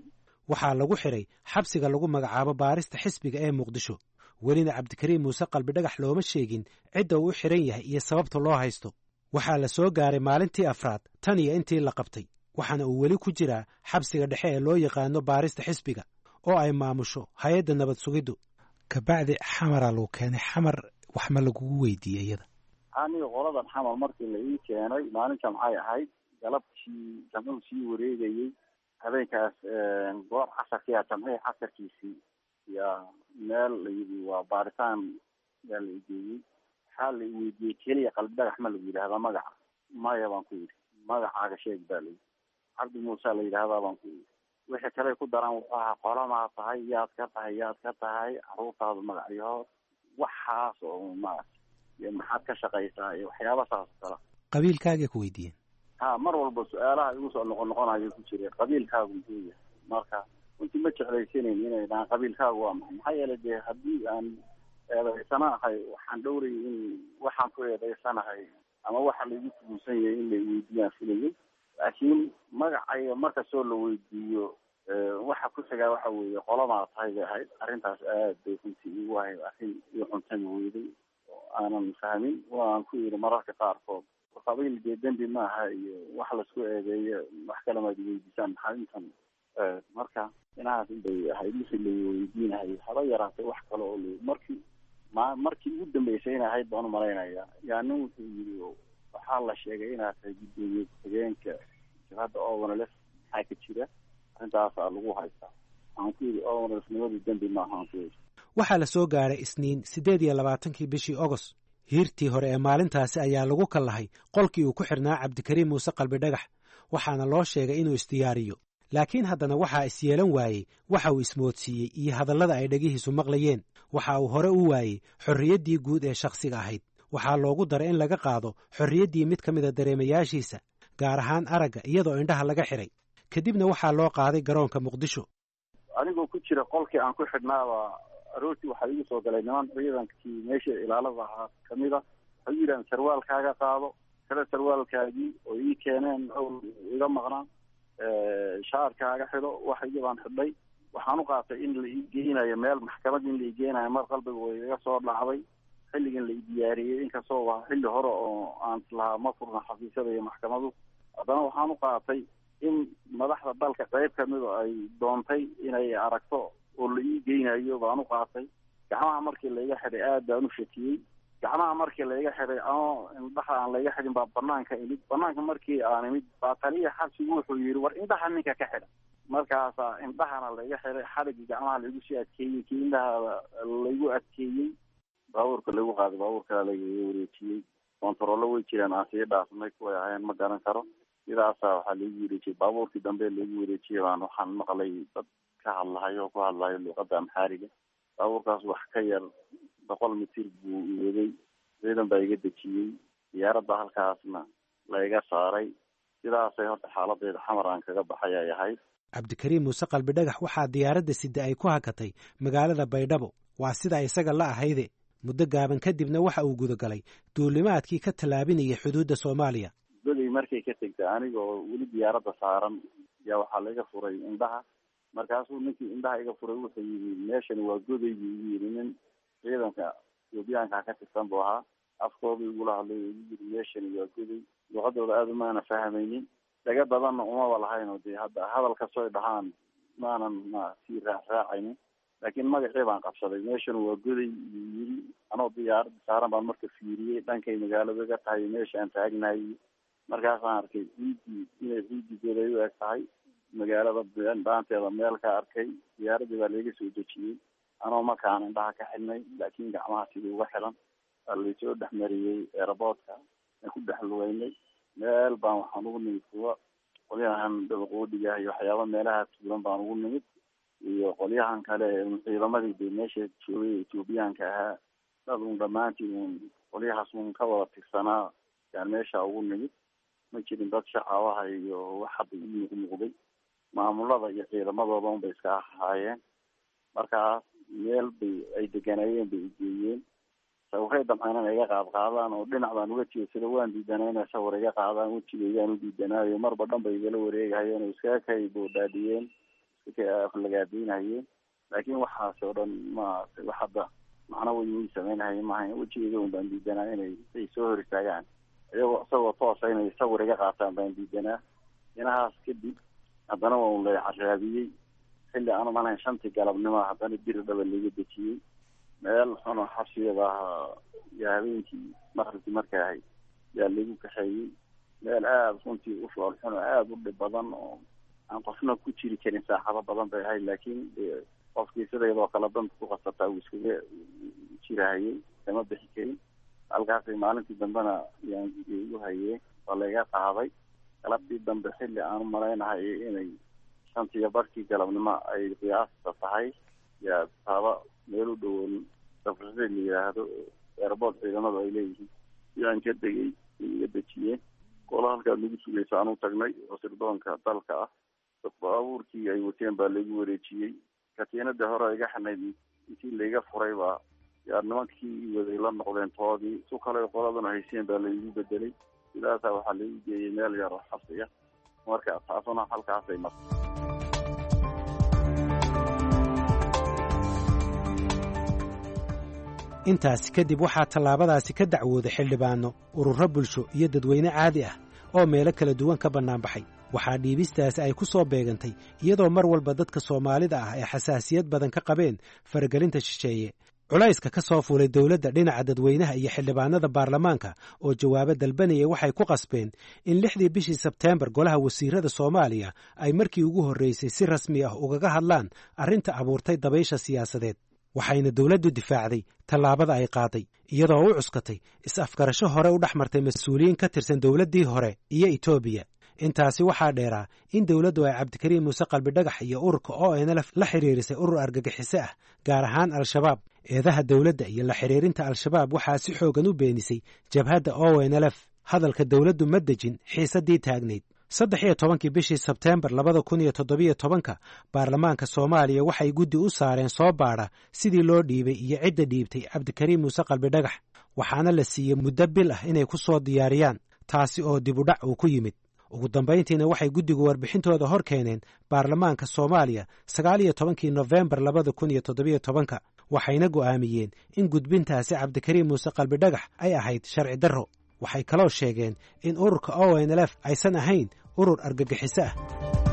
waxaa lagu xidhay xabsiga lagu magacaabo baarista xisbiga ee muqdisho welina cabdikariim muuse qalbidhagax looma sheegin cidda uu u xidhan yahay iyo sababta loo haysto waxaa la soo gaaray maalintii afraad tan iyo intii la qabtay waxaana uu weli ku jiraa xabsiga dhexe ee loo yaqaano baarista xisbiga oo ay maamusho hay-adda nabad sugiddu kabacdi xamaraa lagu keenay xamar wax ma lagugu weydiiyey iyada aniga qoladan xamar markii la ii keenay maalinta maxay ahayd galabtii jamcuu sii wareegayey habeenkaas goor casarkiia jamcihii casarkiisii yaa meel layidhi waa baaritaan yaa la igeeyey waxaa la iweydiiyey keliya qalbidhagax ma lagu yidhahdaa magaca maya baan ku yidhi magacaaga sheeg baa layidhi cabdi muuse la yidhahdaa baan ku yidhi wixii kale ku daraan wuxuu ahaa qolamaa tahay yaad ka tahay yaad ka tahay caruurtaada magacyahood waxaas oo maarata iyo maxaad ka shaqaysaa iyo waxyaaba saas oo kala qabiilkaagay ku weydiiyeen ha mar walba su-aalaha igu soo noqon noqonayo ku jira qabiilkaagu muxuu yahay marka runtii ma jeclaysanayn inay dhahaan qabiilkaagu waa maxay maxaa yeelay dee haddii aan eedaysanahay waxaan dhowrayay in waxaan ku eedaysanahay ama waxa laigu tuguusan yahay in la weydiiyaan filayay laakiin magacayga markastoo la weydiiyo waxa ku tagaa waxa weeye qolamaa tahay bay ahayd arrintaas aad bay runtii igu ahayd arrin io cuntami weyday oo aanan fahmin waan ku yidhi mararka qaarkood qabiil dee dembi maaha iyo wax laisku eedeeyo wax kale maad weydiisaan maxaa intan marka inahaas inbay ahayd wixii la weydiinahay haba yaraatay wax kale oo l markii ma markii ugu dambeysay in ahayd baan umalaynaya yaa nin wuxuu yidhi waxaa la sheegay inaad tahay guddoomiye ku-xigeenka jabhadda owanalef maxaa ka jira arrintaasaa lagu haystaa waxaan ku yidhi owanalefnimadu dembi maaha aan ku yidhi waxaa la soo gaaray isniin siddeed iyo labaatankii bishii ogost hiirtii hore ee maalintaasi ayaa lagu kallahay qolkii uu ku xidhnaa cabdikariim muuse qalbidhagax waxaana loo sheegay inuu isdiyaariyo laakiin haddana waxaa isyeelan waayey waxa uu ismoodsiiyey iyo hadallada ay dhegihiisu maqlayeen waxa uu hore u waayey xorriyaddii guud ee shakhsiga ahayd waxaa loogu daray in laga qaado xorriyaddii mid ka mida dareemayaashiisa gaar ahaan aragga iyadoo indhaha laga xidhay kadibna waxaa loo qaaday garoonka muqdisho anigoo ku jira qolkii aan ku xidhnaaba aroortii waxaa igu soo galay niman ciidankii meesha ilaalada ahaa kamid a waxay u yidhahan sarwaalkaaga qaado kale sarwaalkaagii oo ii keeneen iga maqnaa shaarkaaga xidho wax iyabaan xidhay waxaan u qaatay in la ii geynayo meel maxkamad in la ii geynayo mar qalbiga way iga soo dhacday xilligan la ii diyaariyey inkastoo waa xilli hore oo aan islahaa ma furna xafiisyada iyo maxkamadu haddana waxaan u qaatay in madaxda dalka qayb kamida ay doontay inay aragto oo la ii geynayo baan u qaatay gacmaha markii laiga xidhay aad baan u shakiyey gacmaha markii laiga xidhay ano indhaha aan laiga xidhin baa banaanka imid banaanka markii aan imid baa taliya xabsigu wuxuu yidhi war indhaha ninka ka xidha markaasaa indhahana laiga xidhay xadhigii gacmaha laigu sii adkeeyey kii indhaha laigu adkeeyey baabuurka laigu qaaday baabuur kale laiga wareejiyey kontarollo way jiraan aan sii dhaafnay kuway ahayn ma garan karo sidaasa waxaa laigu wareejiyey baabuurkii dambe laigu wareejiyey baan waxaan maqlay dad ka hadlahayo ku hadlayo luuqadda amxaariga baabuurkaas wax ka yar boqol mitir buu iwaday ciidan baa iga dejiyey diyaaradda halkaasna laiga saaray sidaasay horta xaaladeeda xamar aan kaga baxay ay ahayd cabdikariim muuse qalbidhagax waxaa diyaaradda sida ay ku hakatay magaalada baydhabo waa sida isaga la ahayde muddo gaaban kadibna waxa uu gudagalay duulimaadkii ka tallaabinayay xuduudda soomaaliya goday markay ka tegtay aniga oo weli diyaaradda saaran yaa waxaa laiga furay indhaha markaasuu ninkii indhaha iga furay wuxuu yidhi meeshani waa goday buu igu yidhi nin ciidanka etoobiyaanka ka tirsan buu ahaa afkooda igula hadlay oo igu yidhi meeshani waa goday luuqadooda aada umaana fahmaynin dhaga badanna umaba lahayn oo dee hadda hadal kastoo dhahaan maanan ma sii raacraacaynin laakiin magacii baan qabsaday meeshani waa goday iyuu yidhi anoo diyaaradda saaran baan marka fiiriyey dhankay magaalada ga tahay meesha aan taagnahay markaasaan arkay ciiddii inay ciiddii goday u eg tahay magaalada dhaanteeda meel ka arkay diyaaradii baa laiga soo dejiyey anoo markaan indhaha ka xidhnay laakiin gacmaha sidii uga xilan baa laisoo dhexmariyey eeraboodka aan ku dhex lugeynay meel baan waxaan ugu nimid kuwa qolyahan dabaqoodhiga iyo waxyaaba meelaha tuulan baan ugu nimid iyo qolyahan kale ciidamadii de meesha joogay etoobiyaanka ahaa dad un dhammaantii un qolyahaas un ka wada tirsanaa yaan meesha ugu nimid ma jirin dad shacaabaha iyo wax hadda ii muuqmuuqday maamulada iyo ciidamadooda un bay iska ahaayeen markaas meel bay ay deganaayeen bay igeeyeen sawirey damcaynan iga qaad qaadaan oo dhinac baan uga jeedsada waan diidanayna sawir iga qaadaan wejigayaan u diidanaayo marba dhan bay igala wareegahayeen oo iskaga kay boodhaadhiyeen lagaadinayeen laakiin waxaas oo dhan ma wax hadda macna weyn way sameynayeen maaha wejigeeda un baan diidanaa inay ay soo hor istaagaan iyagoo isagoo toosa inay sawir iga qaataan baan diidanaa inahaas kadib haddana waa un la caraabiyey xilli aanu malahayn shantii galabnimo haddana diri dhaba laga dejiyey meel xuna xabsigeeda ahaa yaa habeenkii maqribkii markay ahayd yaa lagu kaxeeyey meel aada runtii u fool xun oo aada u dhib badan oo aan qofna ku jiri karin saaxado badan bay ahayd laakiin qofkii sidaydoo kale danta ku qasataa uu iskaga jirahayey kama bixi karin halkaasay maalintii dambena yaan igu hayeen waa layga qaaday galabtii dambe xilli aanu malaynahay inay shantiyo barkii galabnimo ay qiyaasta tahay yaa taaba meel u dhowoon safrada la yidhaahdo airboort ciidamadu ay leeyihiin yaan ka degay iga dejiyeen goola halkaad nagu sugaysa anuu tagnay oo sirdoonka dalka ah baabuurkii ay wateen baa lagu wareejiyey katiinada hore iga xanayd intii layga furay baa yaa nimankii waday la noqdeen toodii su kale qoladana hayseen baa laygu bedelay sidaasaa waxaa laigu geeyey meel yar oo xabsiya marka taasuna halkaasay martay intaasi kadib waxaa tallaabadaasi ka dacwooday xildhibaano ururo bulsho iyo dadweyne caadi ah oo meelo kala duwan ka bannaanbaxay waxaa dhiibistaasi ay ku soo beegantay iyadoo mar walba dadka soomaalida ah ay xasaasiyad badan ka qabeen faragelinta shisheeye culayska ka soo fuulay dowladda dhinaca dadweynaha iyo xildhibaanada baarlamaanka oo jawaabo dalbanaya waxay ku qasbeen in lixdii bishii sebteembar golaha wasiirada soomaaliya ay markii ugu horraysay si rasmi ah ugaga hadlaan arrinta abuurtay dabaysha siyaasadeed waxayna dowladdu difaacday tallaabada ay qaaday iyadoo u cuskatay is-afgarasho hore u dhex martay mas-uuliyiin ka tirsan dowladdii hore iyo etoobiya intaasi waxaa dheeraa in dowladdu ay cabdikariim muuse qalbidhagax iyo ururka o n lf la xidhiirisay urur argagixiso ah gaar ahaan al-shabaab eedaha dowladda iyo la xidhiirinta al-shabaab waxaa si xoogan u beenisay jabhadda o n lf hadalka dowladdu ma dejin xiisaddii taagnayd saddex iyo tobankii bishii sebteembar labada kun iyo toddobiyo tobanka baarlamaanka soomaaliya waxay guddi u saareen soo baadha sidii loo dhiibay iyo cidda dhiibtay cabdikariim muuse qalbidhagax waxaana la siiyey muddo bil ah inay ku soo diyaariyaan taasi oo dibudhac uu ku yimid ugu dambayntiina waxay guddigu warbixintooda hor keeneen baarlamaanka soomaaliya sagaal iyo tobankii nofembar labada kun iyo toddobiyo tobanka waxayna go'aamiyeen in gudbintaasi cabdikariim muuse qalbidhagax ay ahayd sharci darro waxay kaloo sheegeen in ururka o n lf aysan ahayn urur argagixiso ah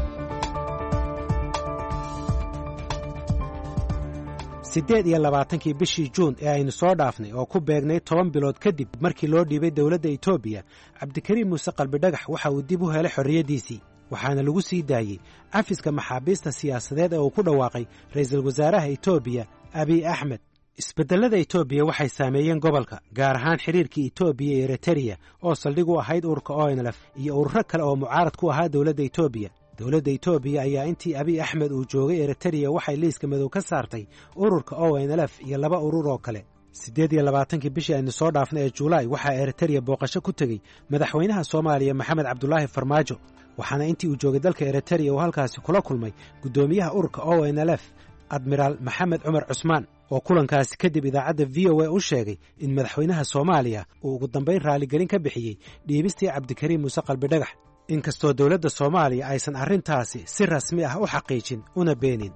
siddeed iyo labaatankii bishii juun ee aynu soo dhaafnay oo ku beegnay toban bilood kadib markii loo dhiibay dowladda etoobiya cabdikariim muuse qalbidhagax waxa uu dib u helay xorriyaddiisii waxaana lagu sii daayey cafiska maxaabiista siyaasadeed ee uu ku dhawaaqay ra'iisul wasaaraha etoobiya abiy axmed isbeddellada etoobiya waxay saameeyeen gobolka gaar ahaan xidhiirkii etoobiya iyo eritreya oo saldhig u ahayd ururka o n lf iyo ururo kale oo mucaarad ku ahaa dowladda etoobiya dowladda etoobiya ayaa intii abiy axmed uu joogay eritreya waxay liiska madow ka saartay ururka o n lf iyo laba urur oo kale siddeed iyo labaatankii bishii aynu soo dhaafnay ee julaay waxaa eritreya booqasho ku tegey madaxweynaha soomaaliya maxamed cabdulaahi farmaajo waxaana intii uu joogay dalka eritreya uu halkaasi kula kulmay guddoomiyaha ururka o n lf admiraal maxamed cumar cusmaan oo kulankaasi kadib idaacadda v o a u sheegay in madaxweynaha soomaaliya uu ugu dambayn raaligelin ka bixiyey dhiibistii cabdikariim muuse qalbidhagax inkastoo dowladda soomaaliya aysan arrintaasi si rasmi ah u xaqiijin una beenin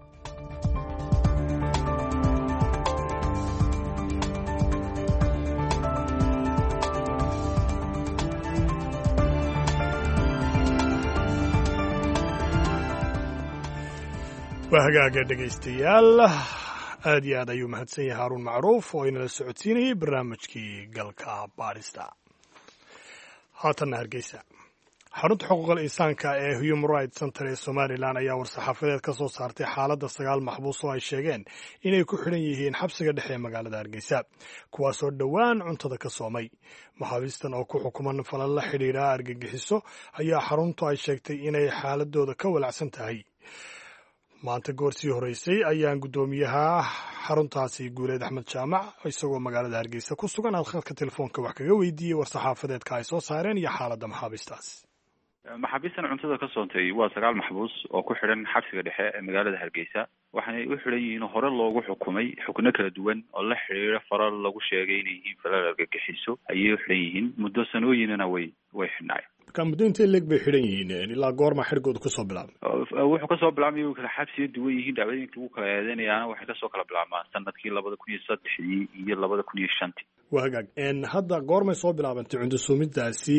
waa hagaaga dhegaystayaal aad iyo aad ayuu mahadsan yahay haaruun macruuf oo inala socodsiinayay barnaamijkii galka baadhista haatanna hargeysa xarunta xuquuqal insaanka ee human rights center ee somalilan ayaa war-saxaafadeed ka soo saartay xaaladda sagaal maxbuus oo ay sheegeen inay ku xidhan yihiin xabsiga dhexe ee magaalada hargeysa kuwaasoo dhowaan cuntada ka soomay maxaabiistan oo ku xukuman falan la xidhiidha argagixiso ayaa xaruntu ay sheegtay inay xaaladooda ka walacsan tahay maanta goor sii horeysay ayaan guddoomiyaha xaruntaasi guuleed axmed jaamac isagoo magaalada hargeysa ku sugan halkhadka telefoonka wax kaga weydiiyey war-saxaafadeedka ay soo saareen iyo xaaladda maxaabiistaas maxaabiistan cuntada ka soontay waa sagaal maxbuus oo ku xidhan xabsiga dhexe ee magaalada hargeysa waxaanay u xidhan yihiin hore loogu xukumay xukno kala duwan oo la xidhiira falal lagu sheegay inay yihiin falal argagixiso ayay u xidhan yihiin muddo sanooyinana way way xidhnaayeen marka muddo intee leeg bay xidhan yihiin ilaa goorma xidhgooda kasoo bilaabmay wuxuu kasoo bilaabmay u kala xabsiya duwan yihiin dhacdooyinka lagu kala eedeynayaana waxay kasoo kala bilaabmaan sanadkii labada kun iyo saddexdii iyo labada kun iyo shantii waa hagaag hadda goormay soo bilaabantay cunto suumidaasi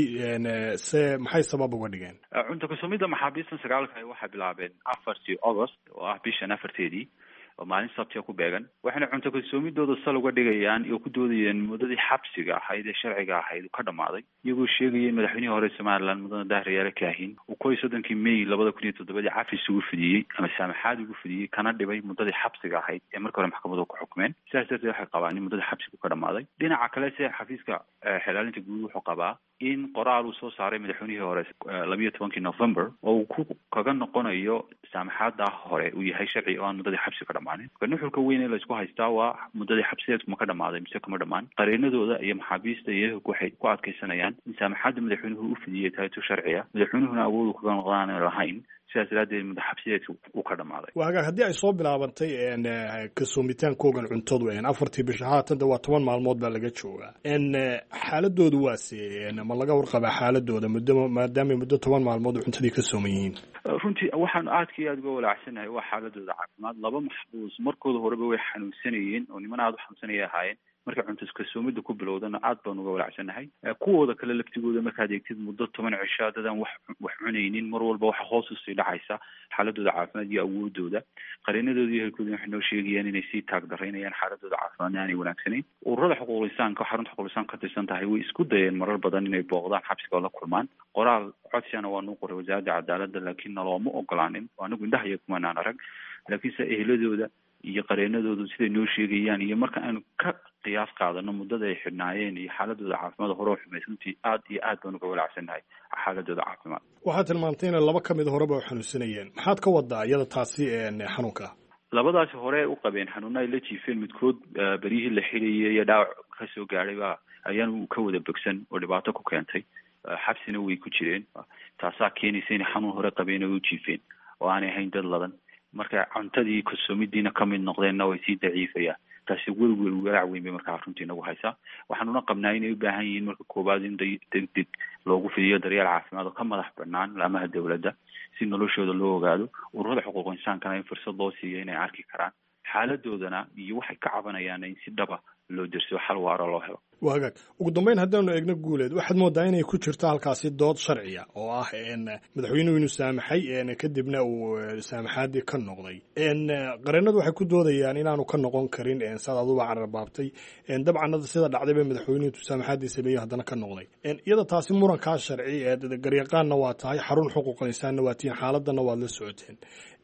se maxay sabab uga dhigeen cunto kasumidda maxaabiistan sagaalka waxay bilaabeen afartii august oo ah bishan afarteedii oo maalin sabtiga ku beegan waxayna cunto kalsoomidooda sal uga dhigayaan iyo ku doodayeen muddadii xabsiga ahayd ee sharciga ahayd ka dhamaaday iyagoo sheegayay madaxweynihii hore somaliland mudane dahriyaale kaahin uu kow iyo soddonkii may labada kun iyo toddobadii cafis ugu fidiyey ama saamaxaad ugu fidiyey kana dhibay muddadii xabsiga ahayd ee marka hore maxkamadu ku xukmeen sidaas darteed waxay qabaan in muddadii xabsigu ka dhamaaday dhinaca kale se xafiiska xilaalinta guud wuxuu qabaa in qoraal uu soo saaray madaxweynihii hore labiyo tobankii november oo uu ku kaga noqonayo saamaxaada hore uu yahay sharci oo aan muddadii xabsi ka dhamaanin nuxurka weyn ee laisku haystaa waa muddadii xabsiyeedku ma ka dhamaaday mise kama dhamaan qareenadooda iyo maxaabiista iyo waxay ku adkeysanayaan in saamaxaada madaxweynuhu u fidiyey tahay tu sharciya madaxweynuhuna awood uu kaga noqdaan lahayn sidaas daraadeed muddo xabsiyeedka uu ka dhamaaday waa hagaag haddii ay soo bilaabantay kasoomitaankoogan cuntadu afartii bisha haatan de waa toban maalmood baa laga joogaa xaaladoodu waase ma laga warqabaa xaaladooda muddo maadaamay muddo toban maalmood cuntadii ka sooman yihiin runtii waxaanu aadka iyo aad uga walaacsanahay waa xaaladooda caafimaad laba maxbuus markooda horeba way xanuunsanayeen oo niman aada u xanuunsanaya ahaayeen marka cunto kalsoomida ku bilowdana aad baan uga walaacsanahay kuwooda kale laftigooda markaad eegtid muddo toban cisho dadaan wax wax cunaynin mar walba waxa hoos usii dhacaysa xaaladooda caafimaad iyo awoodooda qareenadooda iyo helkooda waxay noo sheegayaan inay sii taag daraynayaan xaaladooda caafimaadna aanay wanaagsanayn ururada xuquuqul insaanka xarunta xuquuqul insaanka ka tirsan tahay way isku dayeen marar badan inay booqdaan xabsiga oo la kulmaan qoraal codsiyana waa nuu qoray wasaaradda cadaaladda laakiin nalooma ogolaanin anigu indhaha iyo kumanaan arag laakiinse eheladooda iyo qareenadoodu siday noo sheegayaan iyo marka aanu ka qiyaas qaadano muddada ay xidhnaayeen iyo xaaladooda caafimaad hore u xumays runtii aad iyo aad baan uga walaacsanahay xaaladooda caafimaad waxaad tilmaantay ina laba kamid horeba u xanuunsanayeen maxaad ka wadaa iyada taasi xanuunka labadaasi hore u qabeen xanuuna ay la jiifeen midkood beryihii la xidhayay iyo dhaawac kasoo gaadhay ba ayaan ka wada bogsan oo dhibaato ku keentay xabsina way ku jireen taasaa keenaysa inay xanuun hore qabeen oo u jiifeen oo aanay ahayn dad ladan marka cuntadii kalsoomidiina kamid noqdeenna way sii daciifayaan taasi welwel walaac weyn bay markaa runtii nagu haysaa waxaanuna qabnaa inay u baahan yihiin marka koowaad in degdeg loogu fidiyo daryeel caafimaad oo ka madax banaan laamaha dawladda si noloshooda loo ogaado ururada xuquuq insaankana in fursad loo siiyo inay arki karaan xaaladoodana iyo waxay ka cabanayaan in si dhaba loo dersiyo xal waaro loo helo waa hagaag ugu dambeyn haddaanu eegno guuleed waxaad moodaa inay ku jirto halkaasi dood sharciya oo ah madaxweynuhu inuu saamaxay kadibna uu saamaxaadii ka noqday qareenadu waxay ku doodayaan inaanu ka noqon karin saad aduba cararbaabtay dabcan sida dhacday ba madaxweynuhu intuu saamaxaadii sameeyey haddana ka noqday iyada taasi murankaa sharci garyaqaanna waa tahay xarun xuquuqul insaanna waa tihiin xaaladana waad la socoteen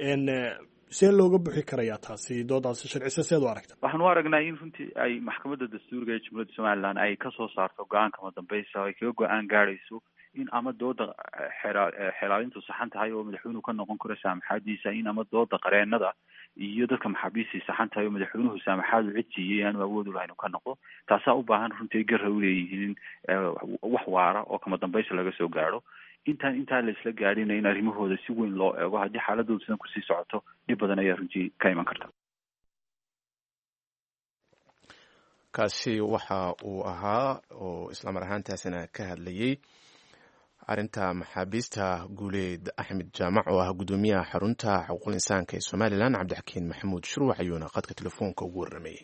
see looga buxi karayaa taasi doodaasi sharcise seed u aragta waxaan u aragnaa in runtii ay maxkamadda dastuuriga ee jamhuuriyadda somaliland ay kasoo saarto go-aanka madambeysa ay kaga go-aan gaadhayso in ama dooda xelaalintu saxan tahay oo madaxweynuhu ka noqon karo saamaxaadiisa in ama dooda qareenada iyo dadka maxaabiistii saxan tahay oo madaxweynuhu saamaxaadu cid siiyey aanu awood u lahayn u ka noqdo taasaa u baahan runtii garra u leeyihiin wax waara oo kama dambeysa laga soo gaadho intaan intaa la isla gaadhina in arrimahooda si weyn loo eego haddii xaaladooda sidan kusii socoto dhib badan ayaa runtii ka iman karta kaasi waxa uu ahaa oo islamar ahaantaasina ka hadlayey arrinta maxaabiista guuleed axmed jaamac oo ah guddoomiyaha xarunta xuquuqul insaanka ee somalilan cabdixakiin maxamuud shuruuc ayuuna qadka telefoonka ugu warramayey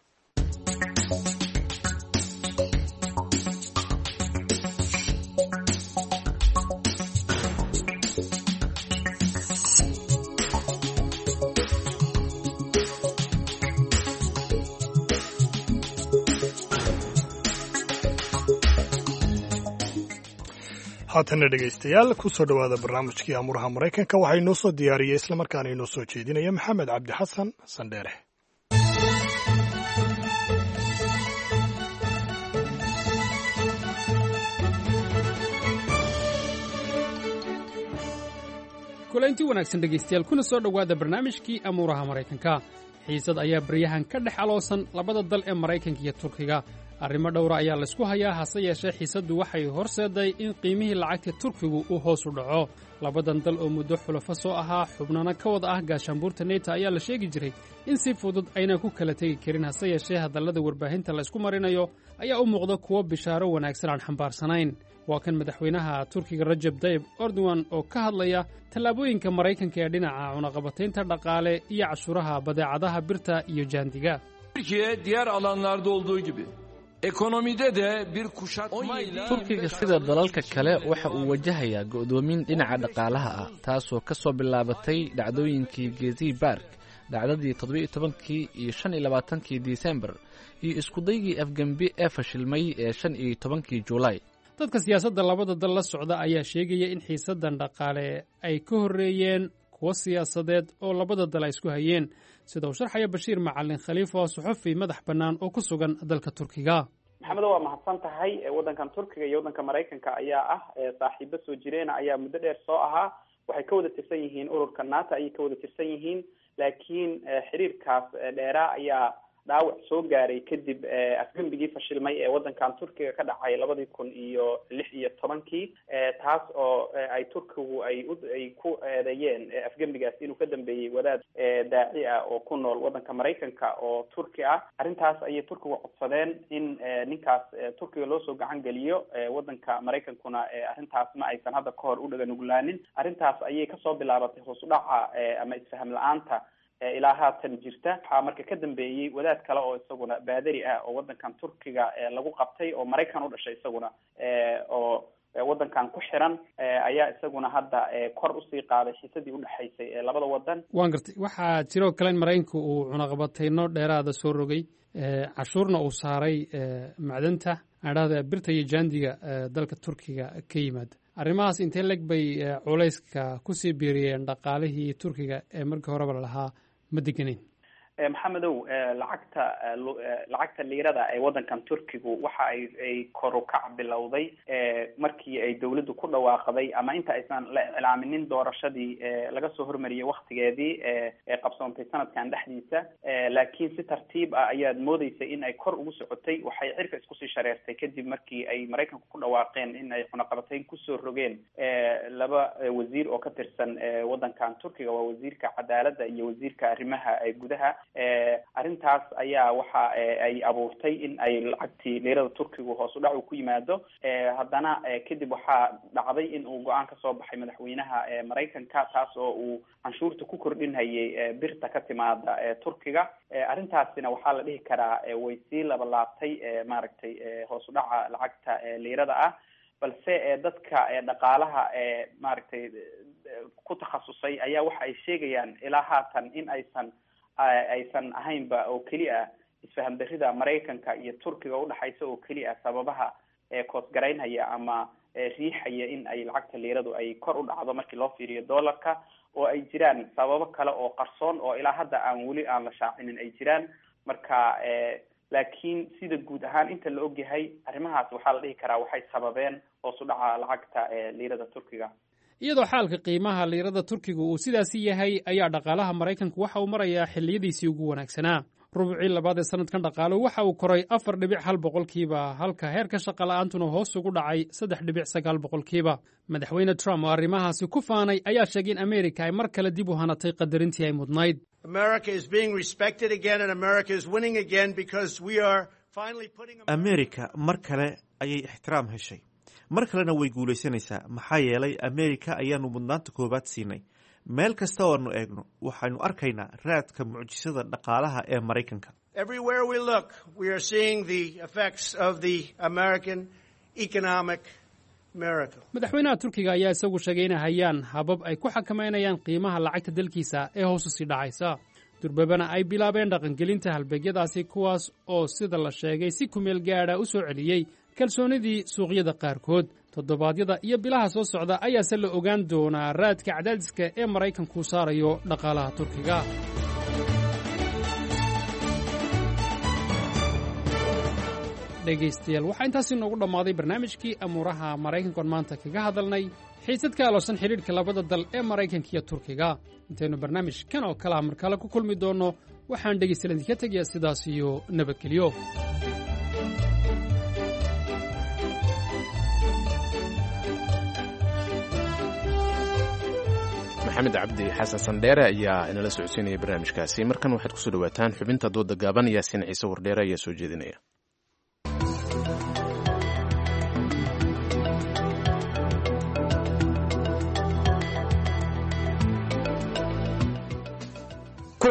haatana dhegaystayaal kusoo dhowaada barnaamijkii amuraha maraykanka waxaa inoo soo diyaariyey islamarkaana inoo soo jeedinaya maxamed cabdi xasan sandheere kulaynti wanaagsan dhegaystayaal kuna soo dhowaada barnaamijkii amuuraha maraykanka xiisad ayaa baryahan ka dhex aloosan labada dal ee maraykanka iyo turkiga arrimo dhowra ayaa laysku hayaa hase yeeshee xiisaddu waxay horseeday in qiimihii lacagta turkigu uu hoos u dhaco labadan dal oo muddo xulafo soo ahaa xubnana ka wada ah gaashaanbuurta neyta ayaa la sheegi jiray in si fudud ayna ku kala tegi karin hase yeeshee hadallada warbaahinta laysku marinayo ayaa u muuqda kuwo bishaaro wanaagsan aan xambaarsanayn waa kan madaxweynaha turkiga rajab tayyib erdogan oo ka hadlaya tallaabooyinka maraykanka ee dhinaca cunaqabataynta dhaqaale iyo cashuuraha badeecadaha birta iyo jaandiga. Türkiye diğer alanlarda olduğu gibi ekonomide de bir kuşatmayla Turkiga sida dalalka kale waxa uu wajahayaa go'doomin dhinaca dhaqaalaha ah taasoo ka soo bilaabatay dhacdooyinkii Gezi Park, dhacdadii toddoba iyo tobankii iyo shan iyo labaatankii Disembar iyo isku daygii afgembi ee fashilmay ee shan iyo tobankii Juulaay. dadka siyaasadda labada dal la socda ayaa sheegaya in xiisaddan dhaqaale ay ka horreeyeen kuwo siyaasadeed oo labada dal ay isku hayeen, sida uu sharxaya Bashiir Macalin Khaliif oo suxufi madax bannaan oo ku sugan dalka Turkiga. maxamed waa mahadsan tahay. waddankan Turkiga iyo waddanka Maraykanka ayaa ah saaxiibo soo jireen ayaa muddo dheer soo ahaa. waxay ka wada tirsan yihiin ururka NATO ayay ka wada tirsan yihiin, laakiin xiriirkaas dheeraa ayaa dhaawac soo gaaray kadib afgembigii fashilmay ee waddankan Turkiga ka dhacay labadii kun iyo lix iyo tobankii, taas oo ay Turkigu ay ay ku eedeeyeen afgembigaas inuu ka dambeeyey wadaad daaci ah oo ku nool waddanka Maraykanka oo Turki ah. arrintaas ayay Turkigu codsadeen in ninkaas Turkiga loo soo gacan geliyo, waddanka Maraykankuna arrintaas ma aysan hadda ka hor u dhaga nuglaanin. arrintaas ayay kasoo bilaabatay hoos u dhaca ama isfaham la-aanta ilaa haatan jirta. waxaa marka ka dambeeyey wadaad kale oo isaguna baadari ah oo waddankan Turkiga lagu qabtay oo Maraykan u dhashay isaguna oo waddankan ku xiran ayaa isaguna hadda kor usii qaaday xiisadii udhexaysay ee labada waddan. waan gartay waxaa jiroo kale in Maraykanku uu cunaqabatayno dheeraada soo rogay, cashuurna uu saaray macdanta adhahda birta iyo jaandiga dalka Turkiga ka yimaada. arrimahaas intee leg bay culayska kusii biiriyeen dhaqaalihii Turkiga ee markii horeba lahaa ma deganeyn? maxamedow lacagta lacagta liirada ee waddankan Turkigu waxa ay ay kor u kac bilowday markii ay dawladdu ku dhawaaqday ama inta aysan la iclaaminin doorashadii laga soo hormariyay waqtigeedii ee qabsoontay sanadkan dhexdiisa, laakiin si tartiib ah ayaad moodeysay in ay kor ugu socotay. waxay cirka isku sii shareertay kadib markii ay Maraykanku ku dhawaaqeen in ay cunaqabatayn kusoo rogeen laba wasiir oo ka tirsan waddankan Turkiga, waa wasiirka cadaaladda iyo wasiirka arrimaha gudaha. arrintaas ayaa waxa ay abuurtay in ay lacagtii liirada Turkigu hoos u dhac ku yimaado. haddana kadib waxaa dhacday in uu go-aan ka soo baxay madaxweynaha Maraykanka, taas oo uu canshuurta ku kordhinayay birta ka timaada Turkiga. arrintaasina waxaa la dhihi karaa way sii labalaabtay maaragtay hoos u dhaca lacagta liirada ah, balse dadka dhaqaalaha maaragtay ku takhasusay ayaa waxa ay sheegayaan ilaa haatan in aysan aysan ahaynba oo keliya isfaham darrida Maraykanka iyo Turkiga u dhaxaysa oo keliya sababaha koosgaraynhaya ama riixaya in ay lacagta liiradu ay kor u dhacdo markii loo fiiriyo dollarka, oo ay jiraan sababo kale oo qarsoon oo ilaa hadda aan weli aan la shaacinin ay jiraan. marka laakiin sida guud ahaan inta la ogyahay arrimahaas waxaa la dhihi karaa waxay sababeen hoos u dhaca lacagta liirada Turkiga. iyadoo xaalka qiimaha liirada Turkiga uu sidaasi yahay ayaa dhaqaalaha Maraykanku waxa uu marayaa xilliyadiisii ugu wanaagsanaa. rubcii labaad ee sanadkan dhaqaaluhu waxa uu koray afar dhibic hal boqolkiiba, halka heerka shaqa la'aantuna hoos ugu dhacay saddex dhibic sagaal boqolkiiba. madaxweyne Trump oo arrimahaasi ku faanay ayaa sheegay in Amerika ay mar kale dib u hanatay qadarintii ay mudnayd. Amerika mar kale ayay ixtiraam heshay, mar kalena way guulaysanaysaa maxaa yeelay Amerika ayaanu mudnaanta koowaad siinay. meel kasta oo aanu eegno waxaynu arkaynaa raadka mucjisada dhaqaalaha ee Maraykanka. madaxweynaha Turkiga ayaa isagu sheegay inay hayaan habab ay ku xakameynayaan qiimaha lacagta dalkiisa ee hoos u sii dhacaysa. durbabana ay bilaabeen dhaqangelinta halbeegyadaasi, kuwaas oo sida la sheegay si kumeel gaadha u soo celiyey kalsoonidii suuqyada qaarkood. toddobaadyada iyo bilaha soo socda ayaase la ogaan doonaa raadka cadaadiska ee Maraykanku saarayo dhaqaalaha Turkiga. dhegaystayaal waxaa intaasi noogu dhammaaday barnaamijkii amuuraha Maraykankoon maanta kaga hadalnay xiisad ka aloosan xidhiidhka labada dal ee Maraykanka iyo Turkiga. intaynu barnaamijkan oo kale mar kale ku kulmi doonno waxaan dhegaystayaal idinka tegayaa sidaas iyo nabadgelyo. maxamed cabdi xasan sandheere ayaa inala socodsiinaya barnaamijkaasi. markan waxaad kusoo dhawaataan xubinta dooda gaaban. yaasiin ciise wardheere ayaa soo jeedinaya.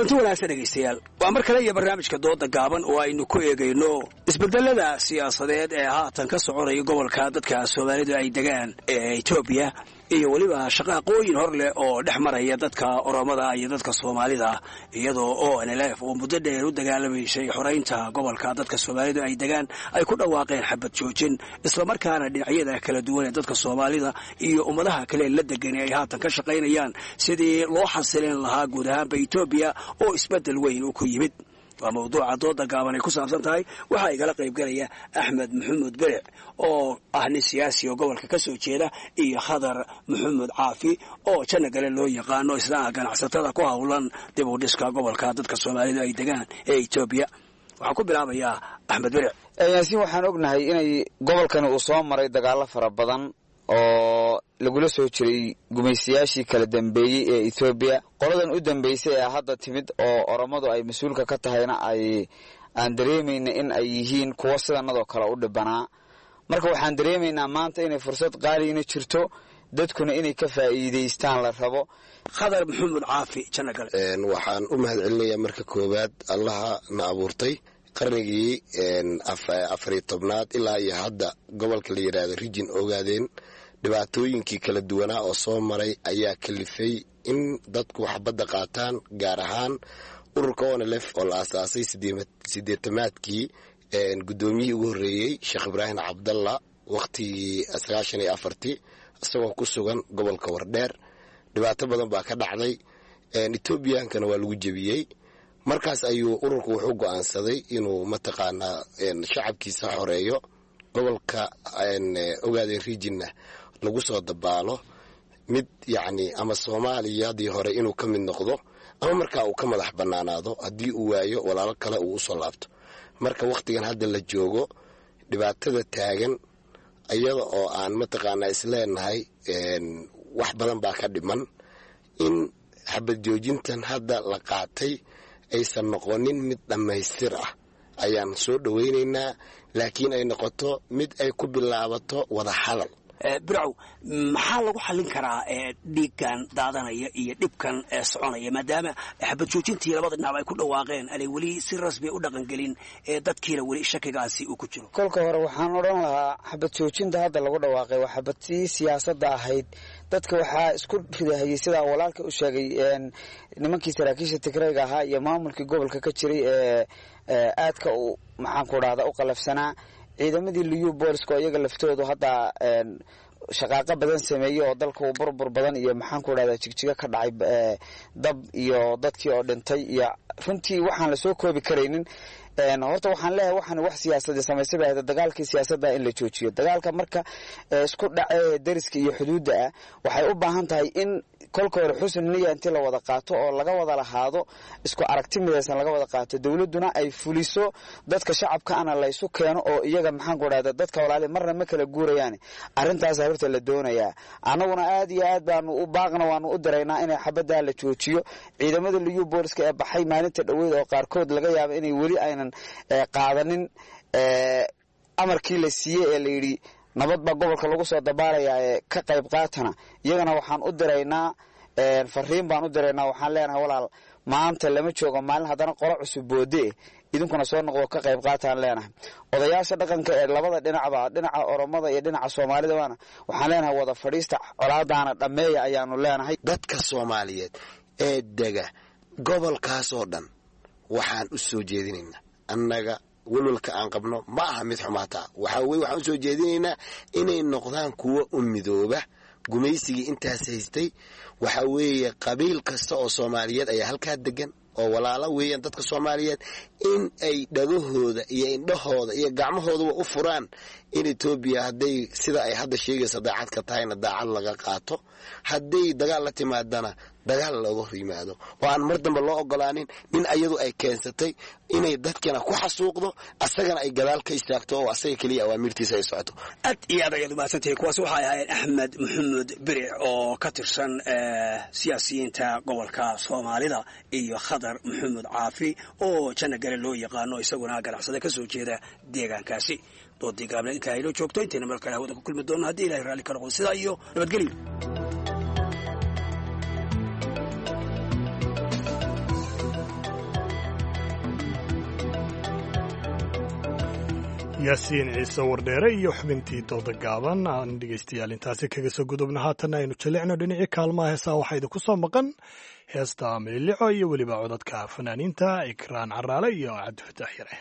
kulanti wanaagsan dhegaystayaal waa mar kale iyo barnaamijka dooda gaaban oo aynu ku eegayno isbedelada siyaasadeed ee haatan ka soconaya gobolka dadka soomaalidu ay degaan ee Ethiopia iyo waliba shaqaaqooyin hor leh oo dhex maraya dadka Oromada iyo dadka Soomaalida iyadoo oo N L F oo muddo dheer u dagaalamayay xoreynta gobolka dadka Soomaalidu ay degaan ay ku dhawaaqeen xabad joojin isla markaana dhinacyada kala duwan ee dadka Soomaalida iyo ummadaha kale la degan ay haatan ka shaqaynayaan sidii loo xasilin lahaa guud ahaan Ethiopia oo isbedel weyn uu ku yimid waa mawduuca dooda gaaban ay ku saabsan tahay waxa ay kala qayb galaya Axmed Maxamuud Beric oo ah nin siyaasi oo gobolka ka soo jeeda iyo Khadar Maxamuud Caafi oo janagale loo yaqaano isla ganacsatada ku hawlan dib u dhiska gobolka dadka Soomaalidu ay degaan ee Ethiopia waxaan ku bilaabayaa Axmed Beric yaasiin waxaan ognahay inay gobolkan uu soo maray dagaalo fara badan oo lagula soo jiray gumaysiyaashii kala dambeeyay ee Ethiopia qoladan u dambeysay ee hadda timid oo Oromadu ay mas'uulka ka tahayna ay aan dareemayna in ay yihiin kuwa sidanadoo kale u dhibanaa marka waxaan dareemaynaa maanta inay fursad qaali ina jirto dadkuna inay ka faa'iideystaan la rabo Khadar Maxamuud Caafi janagal een waxaan u mahadcelinayaa marka koobaad Allaha na abuurtay qarnigii een afar iyo tobnaad ilaa iyo hadda gobolka la yiraahdo region ogaadeen dhibaatooyinkii kala duwanaa oo soo maray ayaa kalifay in dadku waxbadda qaataan gaar ahaan ururka O N L F oo la aasaasay sideetamaadkii een gudoomiyihii ugu horreeyay Sheekh Ibraahim Cabdalla waqtigii sagaashan iyo afartii isagoo ku sugan gobolka Wardheer dhibaato badan baa ka dhacday een Ethiopiankana waa lagu jabiyay markaas ayuu ururku wuxuu go'aansaday inuu mataqaanaa een shacabkiisa xoreeyo gobolka een ogaadeen regionna lagu soo dabaalo mid yacni ama Soomaaliyadii hore inuu ka mid noqdo ama markaa uu ka madax bannaanaado haddii uu waayo walaalo kale uu u soo laabto marka waqtigan hadda la joogo dhibaatada taagan ayada oo aan mataqaanaa isleenahay een wax badan baa ka dhiman in xabad joojintan hadda la qaatay aysan noqonin mid dhammaystir ah ayaan soo dhawaynaynaa laakiin ay noqoto mid ay ku bilaabato wada hadal Biraw maxaa lagu xalin karaa dhiiggan daadanaya iyo dhibkan soconaya maadaama xabad joojintii labada dhinac ay ku dhawaaqeen ay wali si rasmi u dhaqan gelin ee dadkiina wali shakigaasi uu ku jiro kolka hore waxaan oran lahaa xabad joojinta hadda lagu dhawaaqay waa xabadtii siyaasadda ahayd dadka waxaa isku ridahayay sida walaalka u sheegay een nimankii saraakiisha Tigrayga ahaa iyo maamulkii gobolka ka jiray ee aadka uu maxaan ku raada u qalafsanaa ciidamadii liyu booliska iyaga laftoodu hadda een shaqaaqa badan sameeyay oo dalka uu burbur badan iyo maxaan ku raada jigjiga ka dhacay dab iyo dadkii oo dhintay iyo runtii waxaan la soo koobi kareynin een horta waxaan leeyahay waxaan wax siyaasadeed samaysay baa dagaalkii siyaasadda in la joojiyo dagaalka marka isku dhacay dariska iyo xuduudda waxay u baahan tahay in kolka hore xusn niya intii la wada qaato oo laga wada lahaado isku aragti midaysan laga wada qaato dawladuna ay fuliso dadka shacabka ana la isu keeno oo iyaga maxaan ku raada dadka walaali marna ma kala guurayaan arintaas horta la doonayaa anaguna aad iyo aad baan u baaqna waan u dareynaa in xabadda la joojiyo ciidamada liyu booliska ee baxay maalinta dhaweyd oo qaarkood laga yaabo inay wali aynan qaadanin amarkii la siiyay ee la yiri nabad ba gobolka lagu soo dabaalayaa ee ka qayb qaatana iyagana waxaan u direynaa een fariin baan u direynaa waxaan leenahay walaal maanta lama joogo maalin hadana qolo cusub boode idinkuna soo noqdo ka qayb qaataan leenahay odayaasha dhaqanka ee labada dhinacba dhinaca Oromada iyo dhinaca Soomaalida waana waxaan leenahay wada fadhiista colaadaana dhameeya ayaanu leenahay dadka Soomaaliyeed ee dega gobolkaas oo dhan waxaan u soo jeedinaynaa annaga walwalka aan qabno ma aha mid xumaata waxa weey waxaan u soo jeedinaynaa inay noqdaan kuwa u midooba gumaysigii intaas haystay waxa weeye qabiil kasta oo Soomaaliyeed ayaa halka degan oo walaalo weeyaan dadka Soomaaliyeed in ay dhagahooda iyo indhahooda iyo gacmahooda u furaan in Ethiopia haday sida ay hadda sheegayso daacad ka tahayna daacad laga qaato haday dagaal la timaadana dagaal looga rimaado oo aan mar dambe loo ogolaanin in ayadu ay keensatay inay dadkana ku xasuuqdo asagana ay gadaal ka istaagto oo asaga kaliya awaamirtiisa ay socoto ad iyo aad maasantay kuwaas waxa ay Axmed Maxamuud Beric oo ka tirsan siyaasiyiinta gobolka Soomaalida iyo Khadar Maxamuud Caafi oo janagale loo yaqaano isaguna ganacsade ka soo jeeda deegaankaasi doodii gaableed ka aylo joogto inta mar kale wada ku kulmi doona hadii Ilaahay raali ka noqdo sida iyo nabadgelyo yaasiin ciise wardheere iyo xubintii dooda gaaban aan dhegaystayaal intaasi kaga soo gudubna haatanna aynu jalicno dhinacii kaalmaha heesaa waxaa idinku soo maqan heesta mililico iyo weliba codadka fanaaniinta ikraan caraale iyo cabdifataax yare.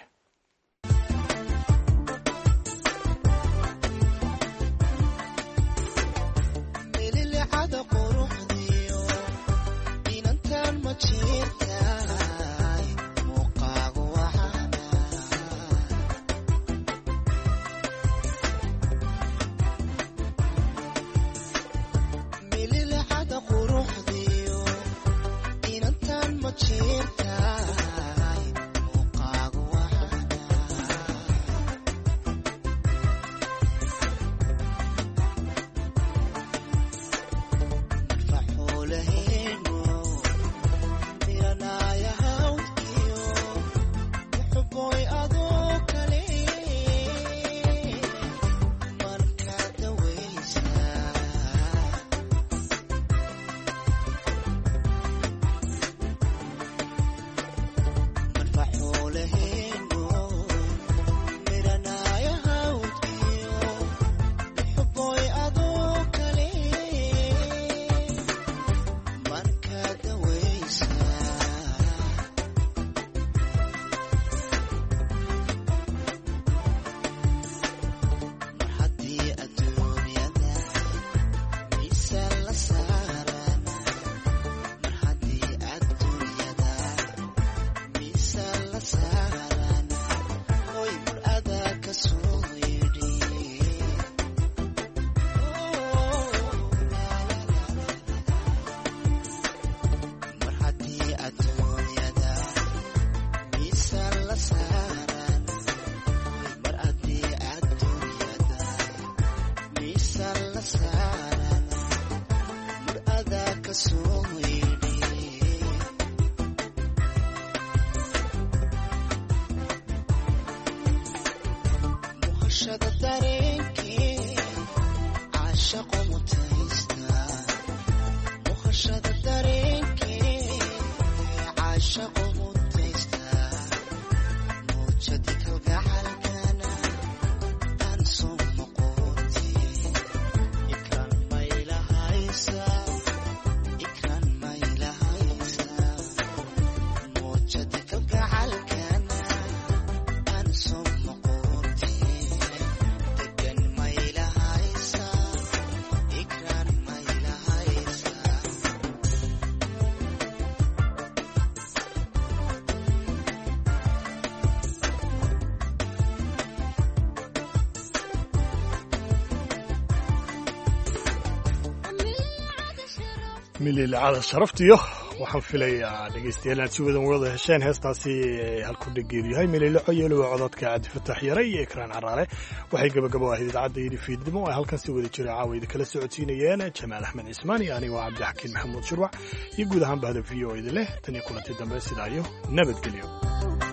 mililcada sharaftiyo waxaan filayaa dhegaystayaal aad si wadan wada hesheen heestaasi halku dhageedu yahay mililico iyo weliba codadka cabdifataax yare iyo ikraan caraale waxay gabagabo ahayd idaacadda yidhi fiidnimo ay halkan si wada jira caawayda kala socodsiinayeen jamaal axmed cismaan iyo anigo cabdixakiin maxamuud shurwac iyo guud ahaan bahda v o eda leh tan iyo kulantii dambe sidaa iyo nabadgelyo.